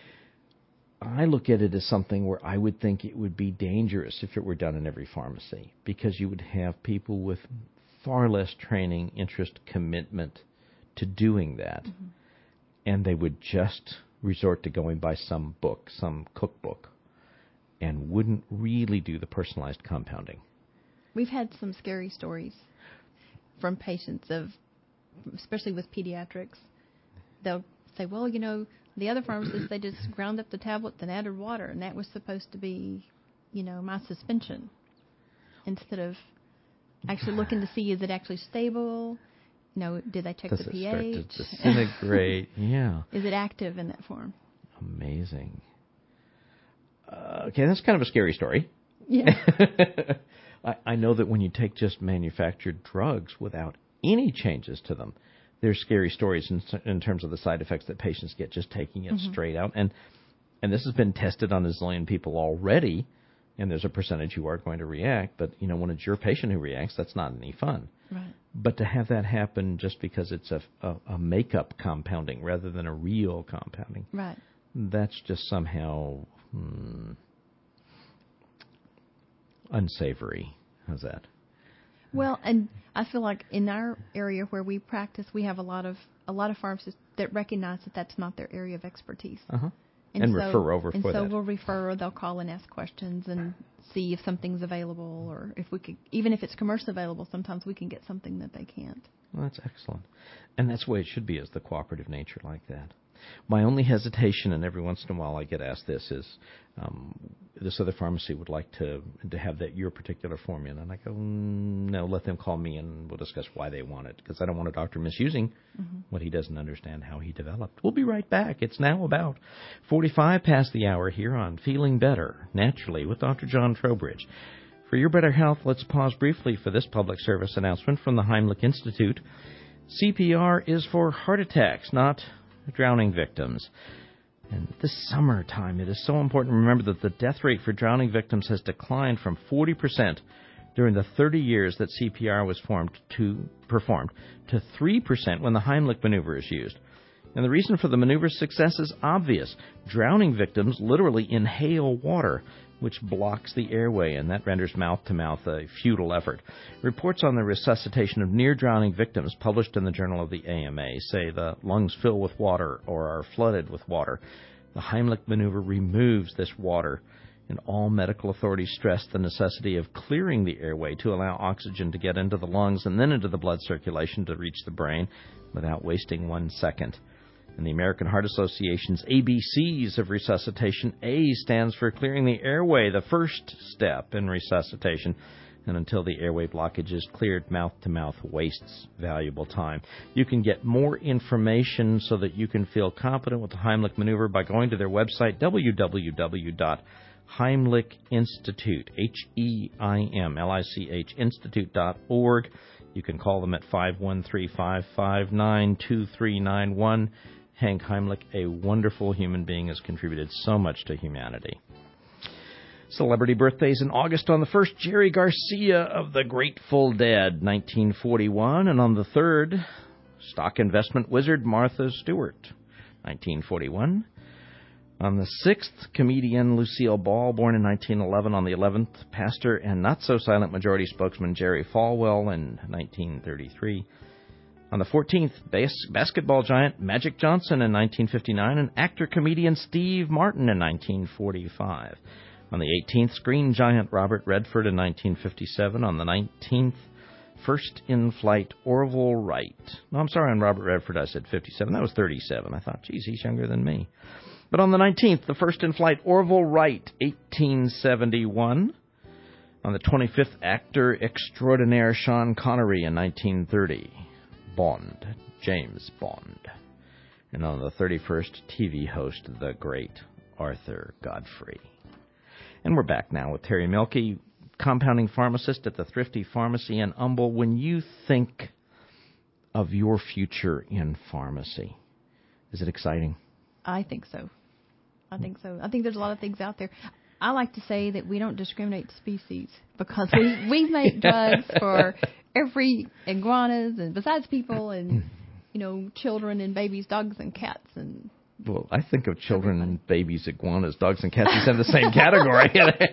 I look at it as something where I would think it would be dangerous if it were done in every pharmacy, because you would have people with far less training, interest, commitment to doing that, mm-hmm. and they would just resort to going by some book, some cookbook, and wouldn't really do the personalized compounding. We've had some scary stories from patients of, especially with pediatrics. They'll say, well, you know, the other pharmacists, they just ground up the tablets and added water, and that was supposed to be, you know, my suspension. Instead of actually looking to see, is it actually stable? You know, did they check Does the it pH? Start to disintegrate? Yeah. Is it active in that form? Amazing. Uh, okay, that's kind of a scary story. Yeah. I, I know that when you take just manufactured drugs without any changes to them, there's scary stories in, in terms of the side effects that patients get just taking it mm-hmm. straight out. And and this has been tested on a zillion people already, and there's a percentage who are going to react. But, you know, when it's your patient who reacts, that's not any fun. Right. But to have that happen just because it's a, a, a makeup compounding rather than a real compounding, right. that's just somehow hmm, unsavory. How's that? Well, and I feel like in our area where we practice, we have a lot of a lot of pharmacists that recognize that that's not their area of expertise. Uh-huh. And, And so, refer over and for so that. we'll refer, or they'll call and ask questions and see if something's available, or if we could, even if it's commercially available, sometimes we can get something that they can't. Well, that's excellent. And that's the way it should be, is the cooperative nature like that. My only hesitation, and every once in a while I get asked this, is um, this other pharmacy would like to to have that your particular formula. And I go, mm, no, let them call me and we'll discuss why they want it, because I don't want a doctor misusing mm-hmm. what he doesn't understand how he developed. We'll be right back. It's now about forty-five past the hour here on Feeling Better, Naturally, with Doctor John Trowbridge. For your better health, let's pause briefly for this public service announcement from the Heimlich Institute. C P R is for heart attacks, not drowning victims. And this summertime, it is so important to remember that the death rate for drowning victims has declined from forty percent during the thirty years that C P R was formed to, performed to three percent when the Heimlich maneuver is used. And the reason for the maneuver's success is obvious. Drowning victims literally inhale water, which blocks the airway, and that renders mouth-to-mouth a futile effort. Reports on the resuscitation of near-drowning victims published in the Journal of the A M A say the lungs fill with water or are flooded with water. The Heimlich maneuver removes this water, and all medical authorities stress the necessity of clearing the airway to allow oxygen to get into the lungs and then into the blood circulation to reach the brain without wasting one second. In the American Heart Association's A B Cs of resuscitation, A stands for clearing the airway, the first step in resuscitation. And until the airway blockage is cleared, mouth-to-mouth wastes valuable time. You can get more information so that you can feel confident with the Heimlich maneuver by going to their website, w w w dot heimlich institute, H E I M L I C H, institute dot org. You can call them at five one three, five five nine, two three nine one. Hank Heimlich, a wonderful human being, has contributed so much to humanity. Celebrity birthdays in August. On the first, Jerry Garcia of the Grateful Dead, nineteen forty-one. And on the third, stock investment wizard Martha Stewart, nineteen forty-one. On the sixth, comedian Lucille Ball, born in nineteen eleven. On the eleventh, pastor and not-so-silent majority spokesman Jerry Falwell in nineteen thirty-three. On the fourteenth, bas- basketball giant Magic Johnson in nineteen fifty-nine, and actor-comedian Steve Martin in nineteen forty-five. On the eighteenth, screen giant Robert Redford in nineteen fifty-seven. On the nineteenth, first in-flight Orville Wright. No, I'm sorry, on Robert Redford I said fifty-seven. That was thirty-seven. I thought, geez, he's younger than me. But on the nineteenth, the first in-flight Orville Wright, eighteen seventy-one. On the twenty-fifth, actor extraordinaire Sean Connery in nineteen thirty. Bond, James Bond. And on the thirty-first, T V host, the great Arthur Godfrey. And we're back now with Terry Mielke, compounding pharmacist at the Thrifty Pharmacy in Humble. When you think of your future in pharmacy, is it exciting? I think so. I think so. I think there's a lot of things out there. I like to say that we don't discriminate species, because we, we make drugs for every iguanas, and besides people, and, you know, children and babies, dogs and cats. And well, I think of children, everybody. Babies, iguanas, dogs, and cats as in the same category.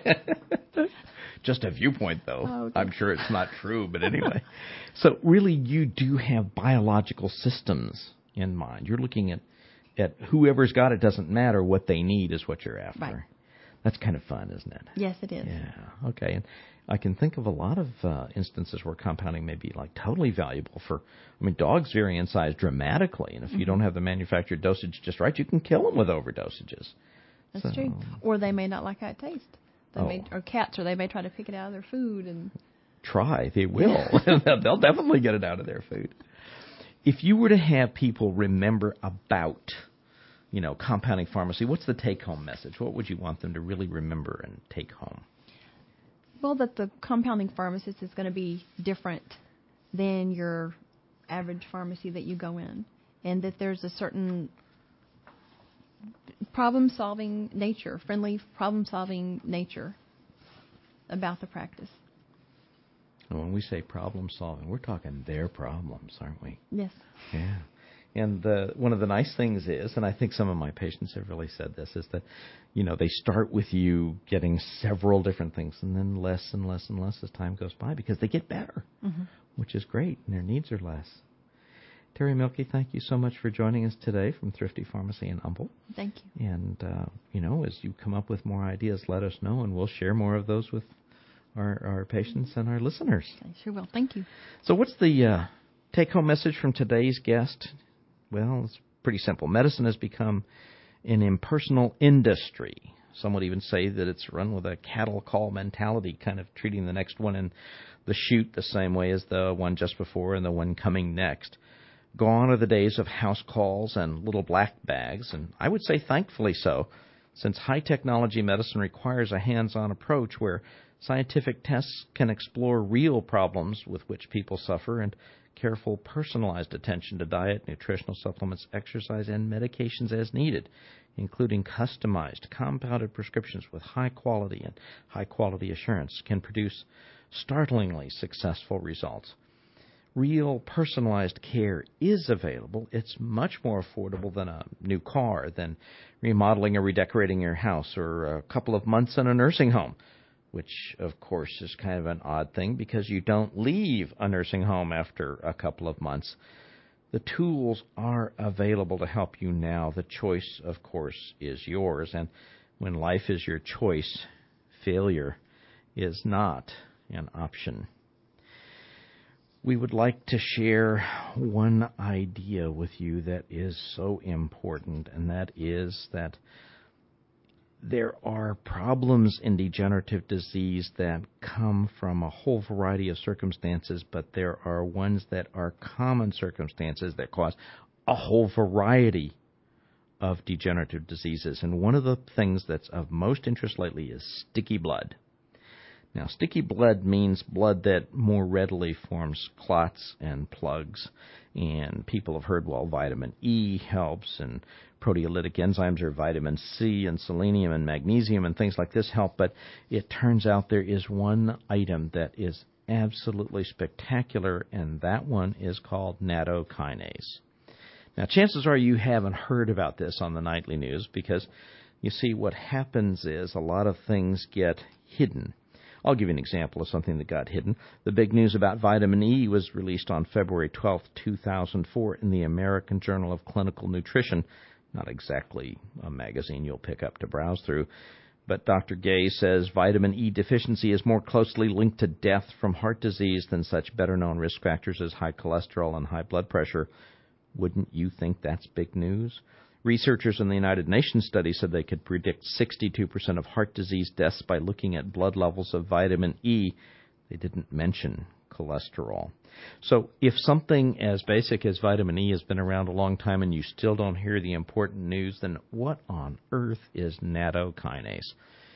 Just a viewpoint, though. Oh, okay. I'm sure it's not true, but anyway. So really, you do have biological systems in mind. You're looking at, at whoever's got it, doesn't matter. What they need is what you're after. Right. That's kind of fun, isn't it? Yes, it is. Yeah, okay. And I can think of a lot of uh, instances where compounding may be like totally valuable for, I mean, dogs vary in size dramatically, and if mm-hmm. you don't have the manufactured dosage just right, you can kill them with overdosages. That's so. true. Or they may not like how it tastes. They oh. may, or cats, or they may try to pick it out of their food. And try, they will. They'll definitely get it out of their food. If you were to have people remember about, you know, compounding pharmacy, what's the take-home message? What would you want them to really remember and take home? Well, that the compounding pharmacist is going to be different than your average pharmacy that you go in, and that there's a certain problem-solving nature, friendly problem-solving nature about the practice. And when we say problem-solving, we're talking their problems, aren't we? Yes. Yeah. And the, one of the nice things is, and I think some of my patients have really said this, is that, you know, they start with you getting several different things and then less and less and less as time goes by because they get better, mm-hmm. which is great, and their needs are less. Terry Mielke, thank you so much for joining us today from Thrifty Pharmacy in Humboldt. Thank you. And, uh, you know, as you come up with more ideas, let us know, and we'll share more of those with our, our patients and our listeners. I sure will. Thank you. So what's the uh, take-home message from today's guest? Well, it's pretty simple. Medicine has become an impersonal industry. Some would even say that it's run with a cattle call mentality, kind of treating the next one in the chute the same way as the one just before and the one coming next. Gone are the days of house calls and little black bags, and I would say thankfully so, since high-technology medicine requires a hands-on approach where scientific tests can explore real problems with which people suffer, and careful, personalized attention to diet, nutritional supplements, exercise, and medications as needed, including customized, compounded prescriptions with high quality and high quality assurance, can produce startlingly successful results. Real personalized care is available. It's much more affordable than a new car, than remodeling or redecorating your house, or a couple of months in a nursing home, which, of course, is kind of an odd thing because you don't leave a nursing home after a couple of months. The tools are available to help you now. The choice, of course, is yours. And when life is your choice, failure is not an option. We would like to share one idea with you that is so important, and that is that there are problems in degenerative disease that come from a whole variety of circumstances, but there are ones that are common circumstances that cause a whole variety of degenerative diseases. And one of the things that's of most interest lately is sticky blood. Now, sticky blood means blood that more readily forms clots and plugs. And people have heard, well, vitamin E helps, and proteolytic enzymes are vitamin C and selenium and magnesium and things like this help. But it turns out there is one item that is absolutely spectacular, and that one is called nattokinase. Now, chances are you haven't heard about this on the nightly news because, you see, what happens is a lot of things get hidden. I'll give you an example of something that got hidden. The big news about vitamin E was released on February twelfth, two thousand four in the American Journal of Clinical Nutrition. Not exactly a magazine you'll pick up to browse through. But Doctor Gay says vitamin E deficiency is more closely linked to death from heart disease than such better-known risk factors as high cholesterol and high blood pressure. Wouldn't you think that's big news? Researchers in the United Nations study said they could predict sixty-two percent of heart disease deaths by looking at blood levels of vitamin E. They didn't mention cholesterol. So if something as basic as vitamin E has been around a long time and you still don't hear the important news, then what on earth is nattokinase?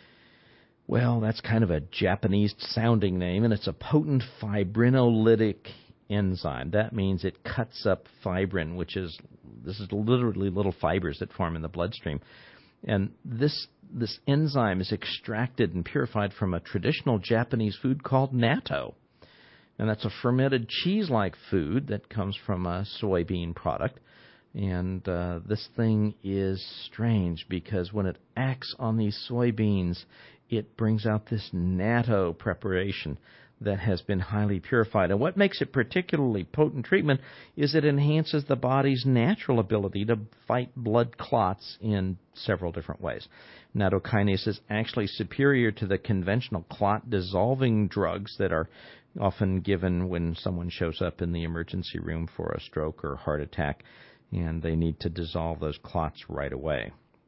Well, that's kind of a Japanese-sounding name, and it's a potent fibrinolytic enzyme. That means it cuts up fibrin, which is, this is literally little fibers that form in the bloodstream. And this this enzyme is extracted and purified from a traditional Japanese food called natto. And that's a fermented cheese-like food that comes from a soybean product. And uh, this thing is strange because when it acts on these soybeans, it brings out this natto preparation that has been highly purified. And what makes it particularly potent treatment is it enhances the body's natural ability to fight blood clots in several different ways. Nattokinase is actually superior to the conventional clot-dissolving drugs that are often given when someone shows up in the emergency room for a stroke or heart attack, and they need to dissolve those clots right away.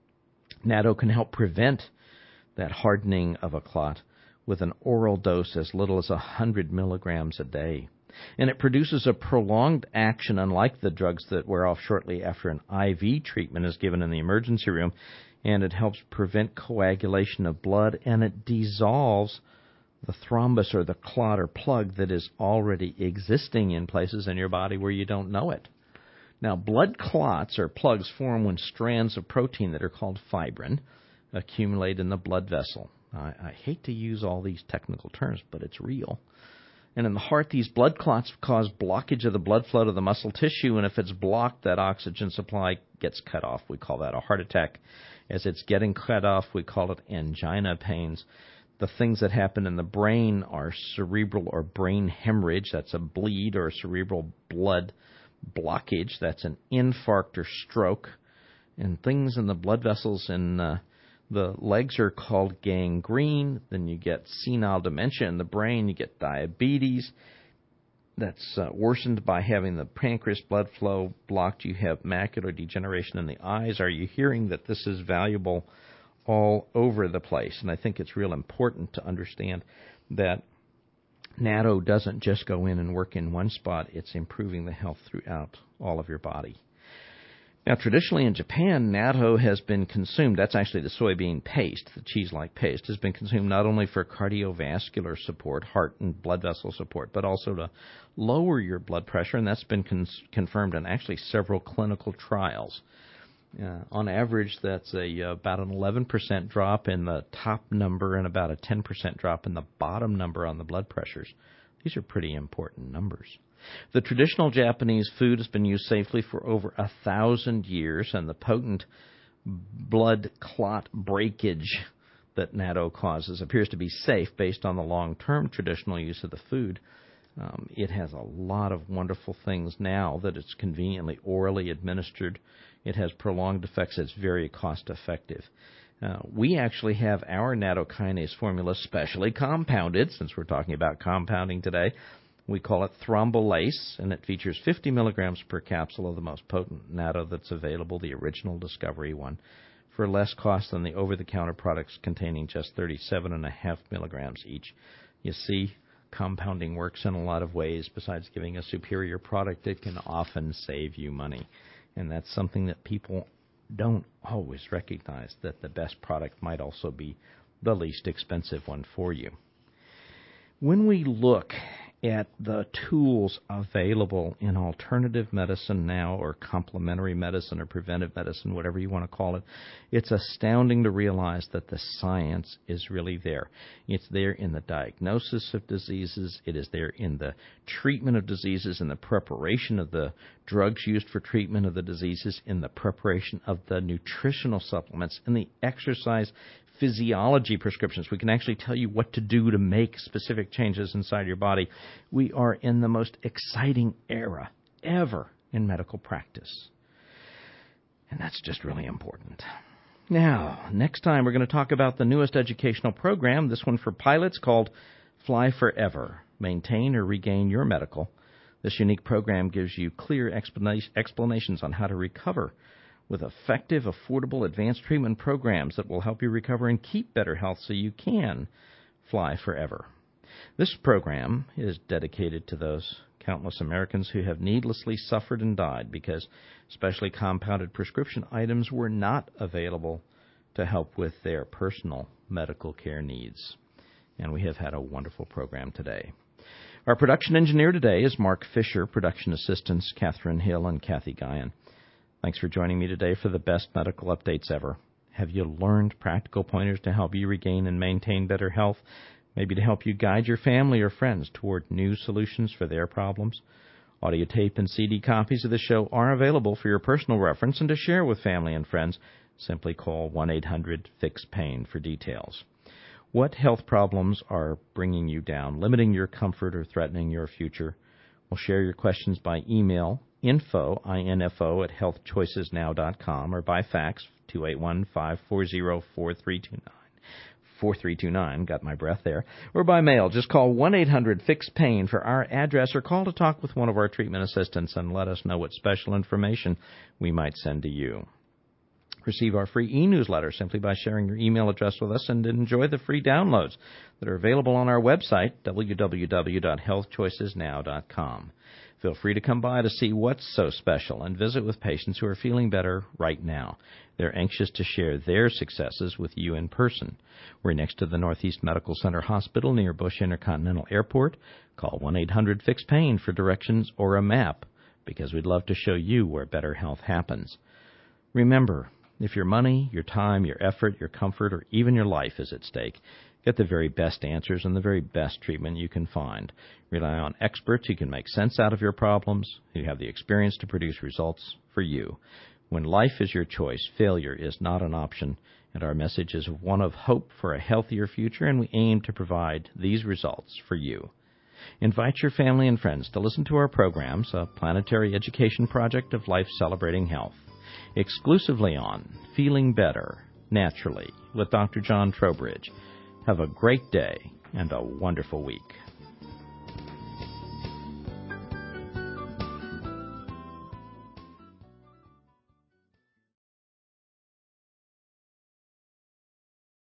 Natto can help prevent that hardening of a clot with an oral dose as little as one hundred milligrams a day. And it produces a prolonged action, unlike the drugs that wear off shortly after an I V treatment is given in the emergency room, and it helps prevent coagulation of blood, and it dissolves the thrombus or the clot or plug that is already existing in places in your body where you don't know it. Now, blood clots or plugs form when strands of protein that are called fibrin accumulate in the blood vessel. I, I hate to use all these technical terms, but it's real. And in the heart, these blood clots cause blockage of the blood flow to the muscle tissue, and if it's blocked, that oxygen supply gets cut off. We call that a heart attack. As it's getting cut off, we call it angina pains. The things that happen in the brain are cerebral or brain hemorrhage. That's a bleed or a cerebral blood blockage. That's an infarct or stroke. And things in the blood vessels in uh, the legs are called gangrene. Then you get senile dementia in the brain. You get diabetes. That's uh, worsened by having the pancreas blood flow blocked. You have macular degeneration in the eyes. Are you hearing that this is valuable all over the place? And I think it's real important to understand that natto doesn't just go in and work in one spot. It's improving the health throughout all of your body. Now, traditionally in Japan, natto has been consumed. That's actually the soybean paste, the cheese-like paste, has been consumed not only for cardiovascular support, heart and blood vessel support, but also to lower your blood pressure, and that's been con- confirmed in actually several clinical trials. Uh, on average, that's a uh, about an eleven percent drop in the top number and about a ten percent drop in the bottom number on the blood pressures. These are pretty important numbers. The traditional Japanese food has been used safely for over a thousand years, and the potent blood clot breakage that natto causes appears to be safe based on the long-term traditional use of the food. Um, it has a lot of wonderful things now that it's conveniently orally administered. It has prolonged effects. It's very cost-effective. Uh, we actually have our nattokinase formula specially compounded, since we're talking about compounding today. We call it Thrombolase, and it features fifty milligrams per capsule of the most potent natto that's available, the original Discovery one, for less cost than the over-the-counter products containing just thirty-seven point five milligrams each. You see, compounding works in a lot of ways. Besides giving a superior product, it can often save you money. And that's something that people don't always recognize, that the best product might also be the least expensive one for you. When we look at the tools available in alternative medicine now, or complementary medicine, or preventive medicine, whatever you want to call it, it's astounding to realize that the science is really there. It's there in the diagnosis of diseases. It is there in the treatment of diseases, in the preparation of the drugs used for treatment of the diseases, in the preparation of the nutritional supplements, in the exercise physiology prescriptions. We can actually tell you what to do to make specific changes inside your body. We are in the most exciting era ever in medical practice. And that's just really important. Now, next time we're going to talk about the newest educational program, this one for pilots called Fly Forever. Maintain or regain your medical. This unique program gives you clear explanations on how to recover with effective, affordable, advanced treatment programs that will help you recover and keep better health so you can fly forever. This program is dedicated to those countless Americans who have needlessly suffered and died because specially compounded prescription items were not available to help with their personal medical care needs. And we have had a wonderful program today. Our production engineer today is Mark Fisher, production assistants Catherine Hill and Kathy Guyan. Thanks for joining me today for the best medical updates ever. Have you learned practical pointers to help you regain and maintain better health? Maybe to help you guide your family or friends toward new solutions for their problems? Audio tape and C D copies of the show are available for your personal reference and to share with family and friends. Simply call one eight hundred fix pain for details. What health problems are bringing you down, limiting your comfort, or threatening your future? We'll share your questions by email, info, I-N-F-O, at health choices now dot com, or by fax, two eight one, five four zero, four three two nine. four three two nine, got my breath there. Or by mail, just call one eight hundred fix pain for our address, or call to talk with one of our treatment assistants and let us know what special information we might send to you. Receive our free e-newsletter simply by sharing your email address with us, and enjoy the free downloads that are available on our website, w w w dot health choices now dot com. Feel free to come by to see what's so special and visit with patients who are feeling better right now. They're anxious to share their successes with you in person. We're next to the Northeast Medical Center Hospital near Bush Intercontinental Airport. Call one eight hundred fix pain for directions or a map, because we'd love to show you where better health happens. Remember, if your money, your time, your effort, your comfort, or even your life is at stake, Get the very best answers and the very best treatment you can find. Rely on experts who can make sense out of your problems, who have the experience to produce results for you. When life is your choice, failure is not an option, and our message is one of hope for a healthier future, and we aim to provide these results for you. Invite your family and friends to listen to our programs, a planetary education project of life celebrating health, exclusively on Feeling Better Naturally with Doctor John Trowbridge. Have a great day and a wonderful week.